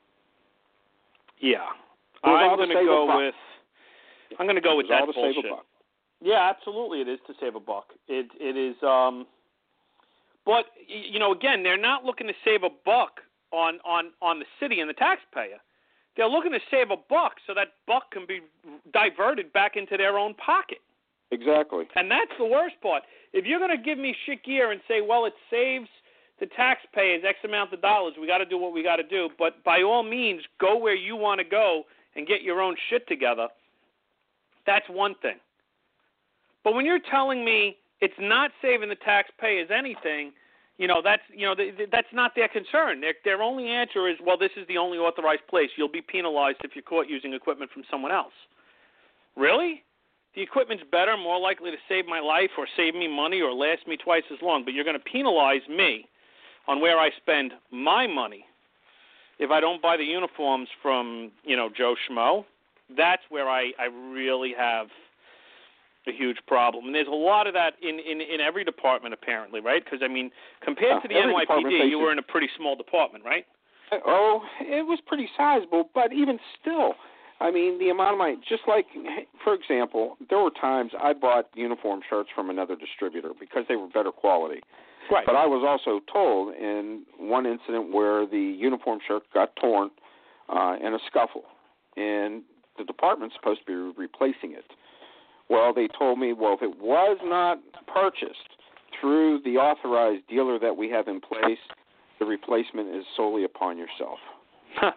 Yeah, I'm going to go with. I'm going to go with that all to bullshit. Save a buck. Yeah, absolutely, it is to save a buck. It it is. Um, but you know, again, they're not looking to save a buck on on on the city and the taxpayer. They're looking to save a buck so that buck can be diverted back into their own pocket. Exactly. And that's the worst part. If you're going to give me shit gear and say, well, it saves the taxpayers X amount of dollars, we got to do what we got to do, but by all means, go where you want to go and get your own shit together, that's one thing. But when you're telling me it's not saving the taxpayers anything, you know, that's you know th- th- that's not their concern. Their their only answer is, well, this is the only authorized place. You'll be penalized if you're caught using equipment from someone else. Really? The equipment's better, more likely to save my life or save me money or last me twice as long, but you're going to penalize me on where I spend my money if I don't buy the uniforms from, you know, Joe Schmo. That's where I, I really have a huge problem. And there's a lot of that in, in, in every department, apparently, right? Because, I mean, compared yeah, to the N Y P D, you were it. in a pretty small department, right? Oh, it was pretty sizable, but even still, I mean, the amount of money, just like, for example, there were times I bought uniform shirts from another distributor because they were better quality. Right. But I was also told in one incident where the uniform shirt got torn uh, in a scuffle, and the department's supposed to be replacing it. Well, they told me, well, if it was not purchased through the authorized dealer that we have in place, the replacement is solely upon yourself. Huh.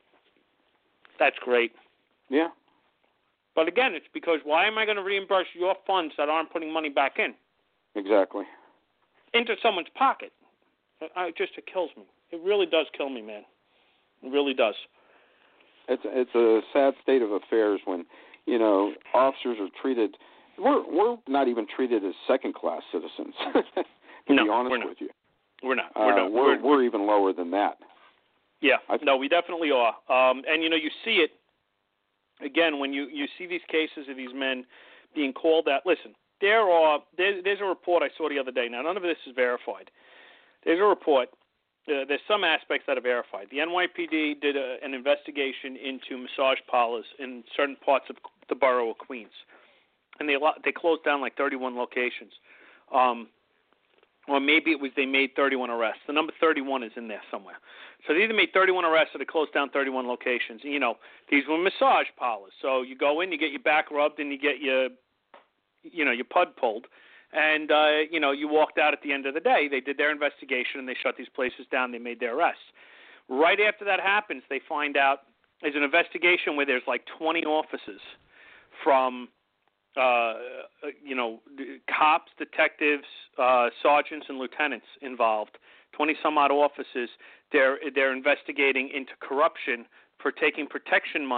That's great. Yeah. But again, it's because why am I going to reimburse your funds that aren't putting money back in? Exactly. Into someone's pocket. It, it just it kills me. It really does kill me, man. It really does. It's it's a sad state of affairs when, you know, officers are treated. We're we're not even treated as second class citizens. to no, be honest we're not. with you, we're not. Uh, We're not. We're, We're, we're even lower than that. Yeah. I've, no, we definitely are. Um, and you know, you see it again when you you see these cases of these men being called out. Listen, there are there, there's a report I saw the other day. Now, none of this is verified. There's a report. Uh, there's some aspects that are verified. The N Y P D did a, an investigation into massage parlors in certain parts of the borough of Queens, and they they closed down like thirty-one locations, um, or maybe it was they made thirty-one arrests. The number thirty-one is in there somewhere. So they either made thirty-one arrests or they closed down thirty-one locations. And, you know, these were massage parlors. So you go in, you get your back rubbed, and you get your, you know, your pud pulled. And, uh, you know, you walked out at the end of the day. They did their investigation, and they shut these places down. They made their arrests. Right after that happens, they find out there's an investigation where there's like twenty officers from, uh, you know, cops, detectives, uh, sergeants, and lieutenants involved, twenty-some-odd officers. They're, they're investigating into corruption for taking protection money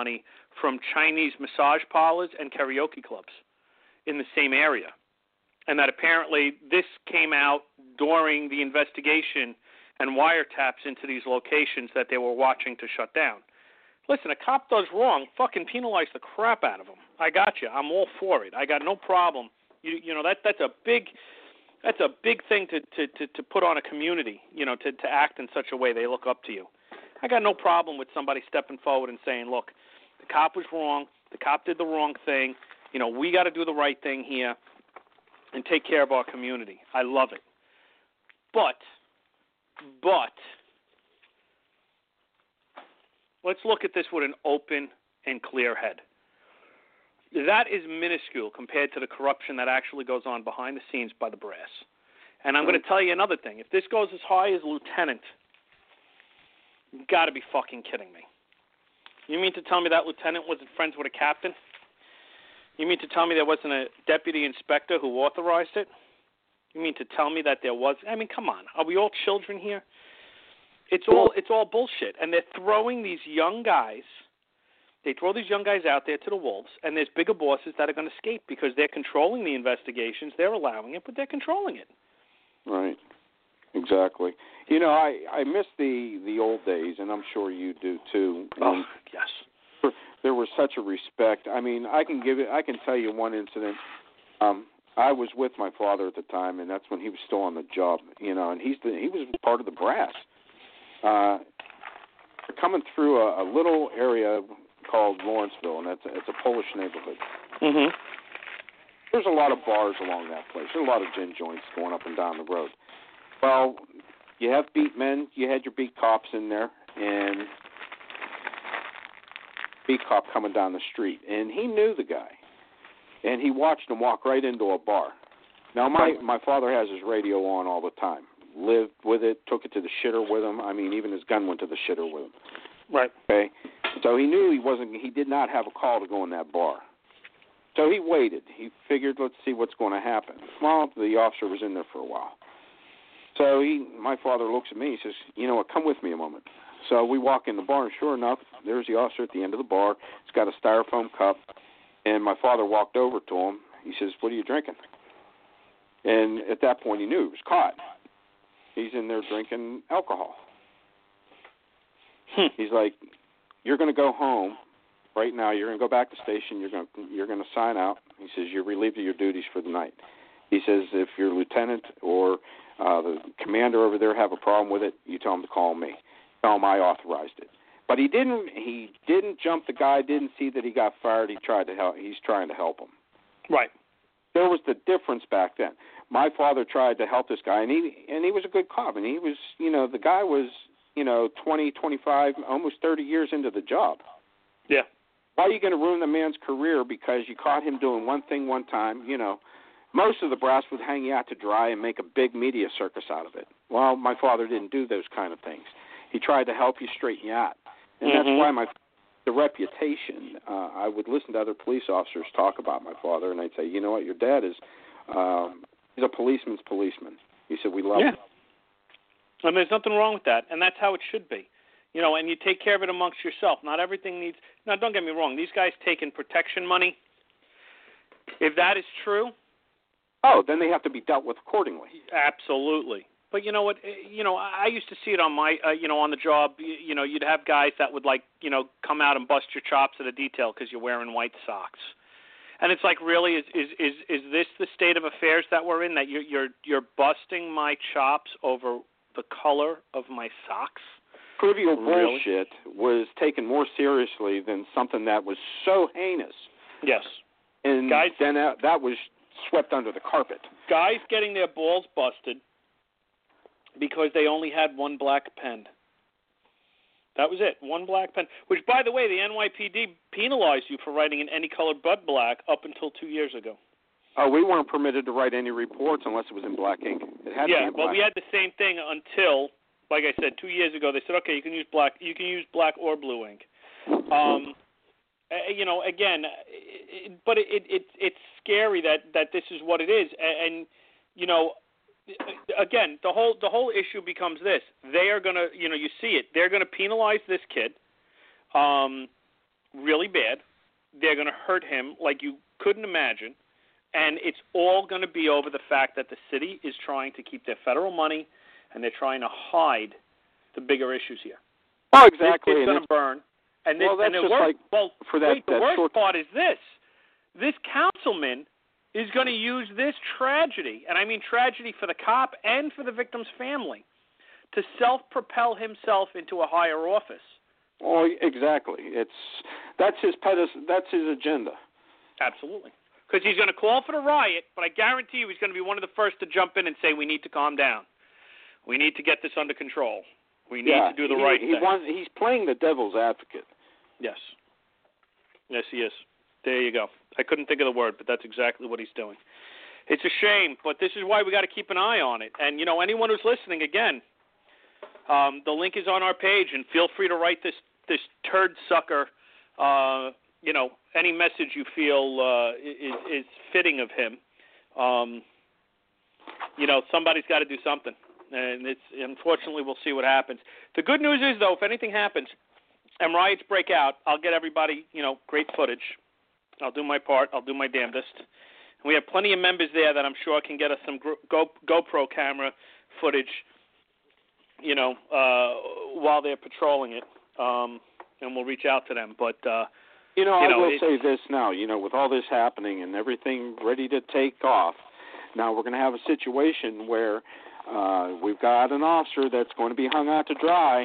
from Chinese massage parlors and karaoke clubs in the same area. And that apparently this came out during the investigation and wiretaps into these locations that they were watching to shut down. Listen, a cop does wrong, fucking penalize the crap out of him. I got you. I'm all for it. I got no problem. You you know that that's a big that's a big thing to to to, to put on a community. You know, to to act in such a way they look up to you. I got no problem with somebody stepping forward and saying, look, the cop was wrong. The cop did the wrong thing. You know, we got to do the right thing here and take care of our community. I love it. But, but, let's look at this with an open and clear head. That is minuscule compared to the corruption that actually goes on behind the scenes by the brass. And I'm going to tell you another thing. If this goes as high as lieutenant, you got to be fucking kidding me. You mean to tell me that lieutenant wasn't friends with a captain? You mean to tell me there wasn't a deputy inspector who authorized it? You mean to tell me that there was? I mean, come on. Are we all children here? It's all it's all bullshit. And they're throwing these young guys. They throw these young guys out there to the wolves, and there's bigger bosses that are going to escape because they're controlling the investigations. They're allowing it, but they're controlling it. Right. Exactly. You know, I, I miss the, the old days, and I'm sure you do too. Oh, and yes. There was such a respect. I mean, I can give it. I can tell you one incident. Um, I was with my father at the time, and that's when he was still on the job. You know, and he's the, he was part of the brass. Uh, we're coming through a, a little area called Lawrenceville, and it's a, it's a Polish neighborhood. Mm-hmm. There's a lot of bars along that place. There's a lot of gin joints going up and down the road. Well, you have beat men, you had your beat cops in there, and beat cop coming down the street, and he knew the guy, and he watched him walk right into a bar. Now, my, my father has his radio on all the time, lived with it, took it to the shitter with him. I mean, even his gun went to the shitter with him. Right. Okay? So he knew he wasn't, he did not have a call to go in that bar. So he waited. He figured, let's see what's going to happen. Well, the officer was in there for a while. So he, my father looks at me. He says, you know what, come with me a moment. So we walk in the bar, and sure enough, there's the officer at the end of the bar. He's got a styrofoam cup, and my father walked over to him. He says, what are you drinking? And at that point, he knew he was caught. He's in there drinking alcohol. Hmm. He's like, you're going to go home right now. You're going to go back to the station. You're going to, you're going to sign out. He says, you're relieved of your duties for the night. He says, if your lieutenant or uh, the commander over there have a problem with it, you tell them to call me. Tell him I authorized it. But he didn't. He didn't jump the guy. Didn't see that he got fired. He tried to help. He's trying to help him. Right. There was the difference back then. My father tried to help this guy, and he and he was a good cop. And he was, you know, the guy was, you know, twenty, twenty-five, almost thirty years into the job. Yeah. Why are you going to ruin the man's career because you caught him doing one thing one time? You know, most of the brass would hang you out to dry and make a big media circus out of it. Well, my father didn't do those kind of things. He tried to help you straighten you out. And mm-hmm. that's why my the reputation, uh, I would listen to other police officers talk about my father, and I'd say, you know what, your dad is, um, he's a policeman's policeman. He said, we love yeah. him. And there's nothing wrong with that, and that's how it should be. You know, and you take care of it amongst yourself. Not everything needs, now don't get me wrong, these guys taking protection money, if that is true. Oh, then they have to be dealt with accordingly. Absolutely. But you know what? You know, I used to see it on my, uh, you know, on the job. You, you know, you'd have guys that would like, you know, come out and bust your chops at a detail because you're wearing white socks, and it's like, really, is is is is this the state of affairs that we're in? That you're you're you're busting my chops over the color of my socks? Trivial really? bullshit was taken more seriously than something that was so heinous. Yes. And guys, then that, that was swept under the carpet. Guys getting their balls busted because they only had one black pen. That was it, one black pen. Which, by the way, the N Y P D penalized you for writing in any color but black up until two years ago. Oh, we weren't permitted to write any reports unless it was in black ink. It had yeah, to be well, black. we had the same thing until, like I said, two years ago. They said, okay, you can use black. You can use black or blue ink. Um, you know, again, it, but it, it, it it's scary that, that this is what it is, and, and you know. Again, the whole the whole issue becomes this: they are going to, you know, you see it. They're going to penalize this kid, um, really bad. They're going to hurt him like you couldn't imagine. And it's all going to be over the fact that the city is trying to keep their federal money and they're trying to hide the bigger issues here. Oh, exactly. It's going to burn. And this, well, that's and the just worst, like well, for that, wait, the that worst short... part is this. This councilman is going to use this tragedy, and I mean tragedy for the cop and for the victim's family, to self-propel himself into a higher office. Oh, exactly. It's that's his pedest- That's his agenda. Absolutely. Because he's going to call for the riot, but I guarantee you he's going to be one of the first to jump in and say, we need to calm down. We need to get this under control. We need yeah, to do the he, right he thing. Wants, he's playing the devil's advocate. Yes. Yes, he is. There you go. I couldn't think of the word, but that's exactly what he's doing. It's a shame, but this is why we got to keep an eye on it. And, you know, anyone who's listening, again, um, the link is on our page, and feel free to write this, this turd sucker, uh, you know, any message you feel uh, is, is fitting of him. Um, you know, somebody's got to do something. And it's unfortunately, we'll see what happens. The good news is, though, if anything happens and riots break out, I'll get everybody, you know, great footage. I'll do my part. I'll do my damnedest. And we have plenty of members there that I'm sure can get us some Go, GoPro camera footage, you know, uh, while they're patrolling it. Um, and we'll reach out to them. But, uh, you know, you I know, will it, say this now, you know, with all this happening and everything ready to take off, now we're going to have a situation where uh, we've got an officer that's going to be hung out to dry.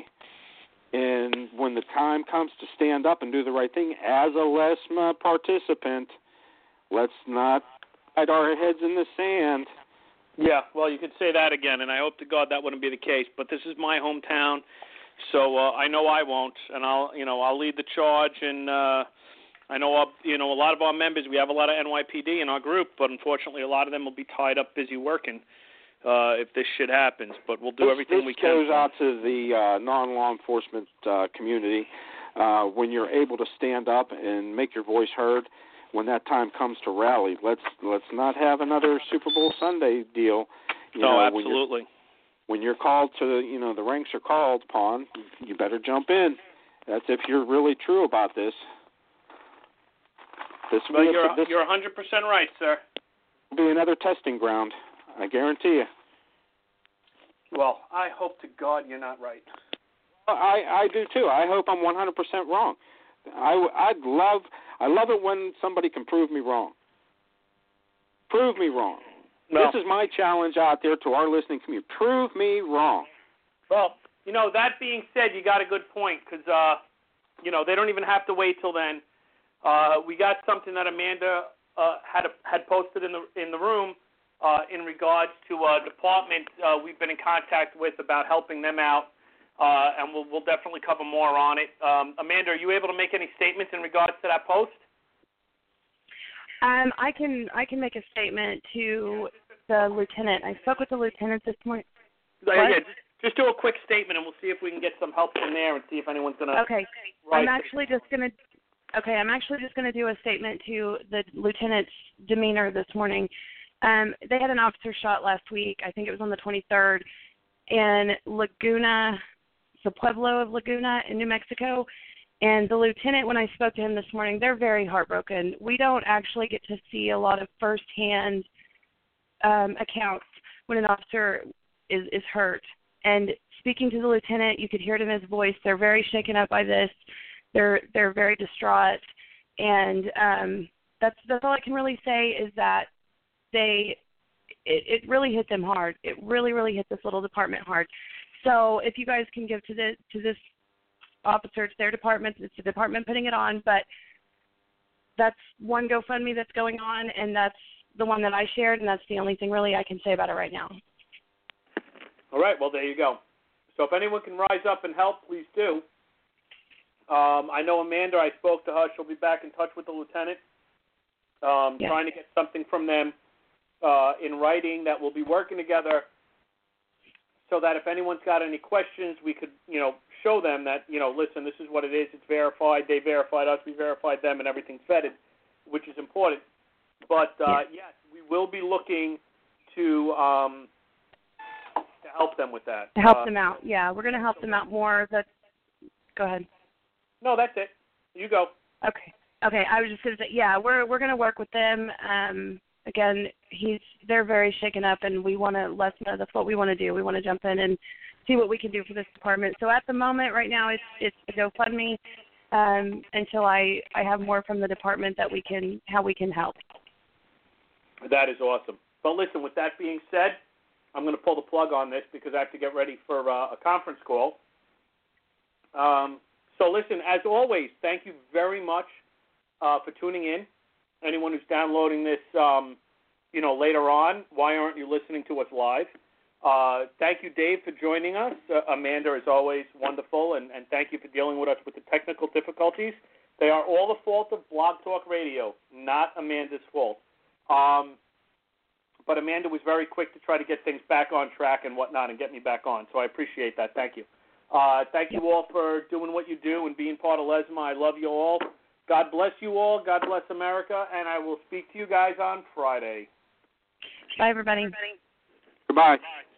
And when the time comes to stand up and do the right thing, as a LESMA participant, let's not hide our heads in the sand. Yeah, well, you could say that again, and I hope to God that wouldn't be the case. But this is my hometown, so uh, I know I won't, and I'll, you know, I'll lead the charge. And uh, I know, I'll, you know, a lot of our members. We have a lot of N Y P D in our group, but unfortunately, a lot of them will be tied up, busy working. Uh, if this shit happens, but we'll do this, everything this we can. This goes out to the uh, non-law enforcement uh, community. Uh, when you're able to stand up and make your voice heard, when that time comes to rally, let's let's not have another Super Bowl Sunday deal. You no, know, absolutely. When you're, when you're called to, you know, the ranks are called upon, you better jump in. That's if you're really true about this. This will well, be you're a, this you're one hundred percent right, sir. Will be another testing ground. I guarantee you. Well, I hope to God you're not right. I, I do too. I hope I'm one hundred percent wrong. I, I'd love I love it when somebody can prove me wrong. Prove me wrong. Well, this is my challenge out there to our listening community. Prove me wrong. Well, you know, that being said, you got a good point because, uh, you know, they don't even have to wait till then. Uh, we got something that Amanda uh, had a, had posted in the in the room. Uh, in regards to a department uh, we've been in contact with about helping them out, uh, and we'll, we'll definitely cover more on it. Um, Amanda, are you able to make any statements in regards to that post? Um, I can I can make a statement to the lieutenant. I spoke with the lieutenant this morning. Uh, yeah, just, just do a quick statement, and we'll see if we can get some help from there and see if anyone's going to. Okay, I'm actually just going to. Okay, I'm actually just going to do a statement to the lieutenant's demeanor this morning. Um, they had an officer shot last week. I think it was on the twenty-third in Laguna, the Pueblo of Laguna in New Mexico. And the lieutenant, when I spoke to him this morning, they're very heartbroken. We don't actually get to see a lot of firsthand um, accounts when an officer is, is hurt. And speaking to the lieutenant, you could hear it in his voice. They're very shaken up by this. They're they're very distraught. And um, that's that's all I can really say is that They, it, it really hit them hard. It really, really hit this little department hard. So if you guys can give to the to this officer, it's their department, it's the department putting it on, but that's one GoFundMe that's going on, and that's the one that I shared, and that's the only thing really I can say about it right now. All right, well, there you go. So if anyone can rise up and help, please do. Um, I know Amanda, I spoke to her. She'll be back in touch with the lieutenant, um, yes. trying to get something from them. Uh, in writing that we'll be working together so that if anyone's got any questions, we could, you know, show them that, you know, listen, this is what it is. It's verified. They verified us. We verified them, and everything's vetted, which is important. But, uh, yes. yes, we will be looking to um, to help them with that. To help uh, them out. Yeah, we're going to help them out more. That's, go ahead. No, that's it. You go. Okay. Okay. I was just gonna say, yeah, we're we're gonna work with them. Um, again, he's they're very shaken up, and we want to let them know that's what we want to do. We want to jump in and see what we can do for this department. So at the moment, right now, it's it's a GoFundMe um, until I I have more from the department that we can how we can help. That is awesome. But listen, with that being said, I'm going to pull the plug on this because I have to get ready for uh, a conference call. Um, so listen, as always, thank you very much uh, for tuning in. Anyone who's downloading this, um, you know, later on, why aren't you listening to us live? Uh, thank you, Dave, for joining us. Uh, Amanda is always wonderful, and, and thank you for dealing with us with the technical difficulties. They are all the fault of Blog Talk Radio, not Amanda's fault. Um, but Amanda was very quick to try to get things back on track and whatnot and get me back on, so I appreciate that. Thank you. Uh, thank you all for doing what you do and being part of LESMA. I love you all. God bless you all. God bless America, and I will speak to you guys on Friday. Bye, everybody. Goodbye.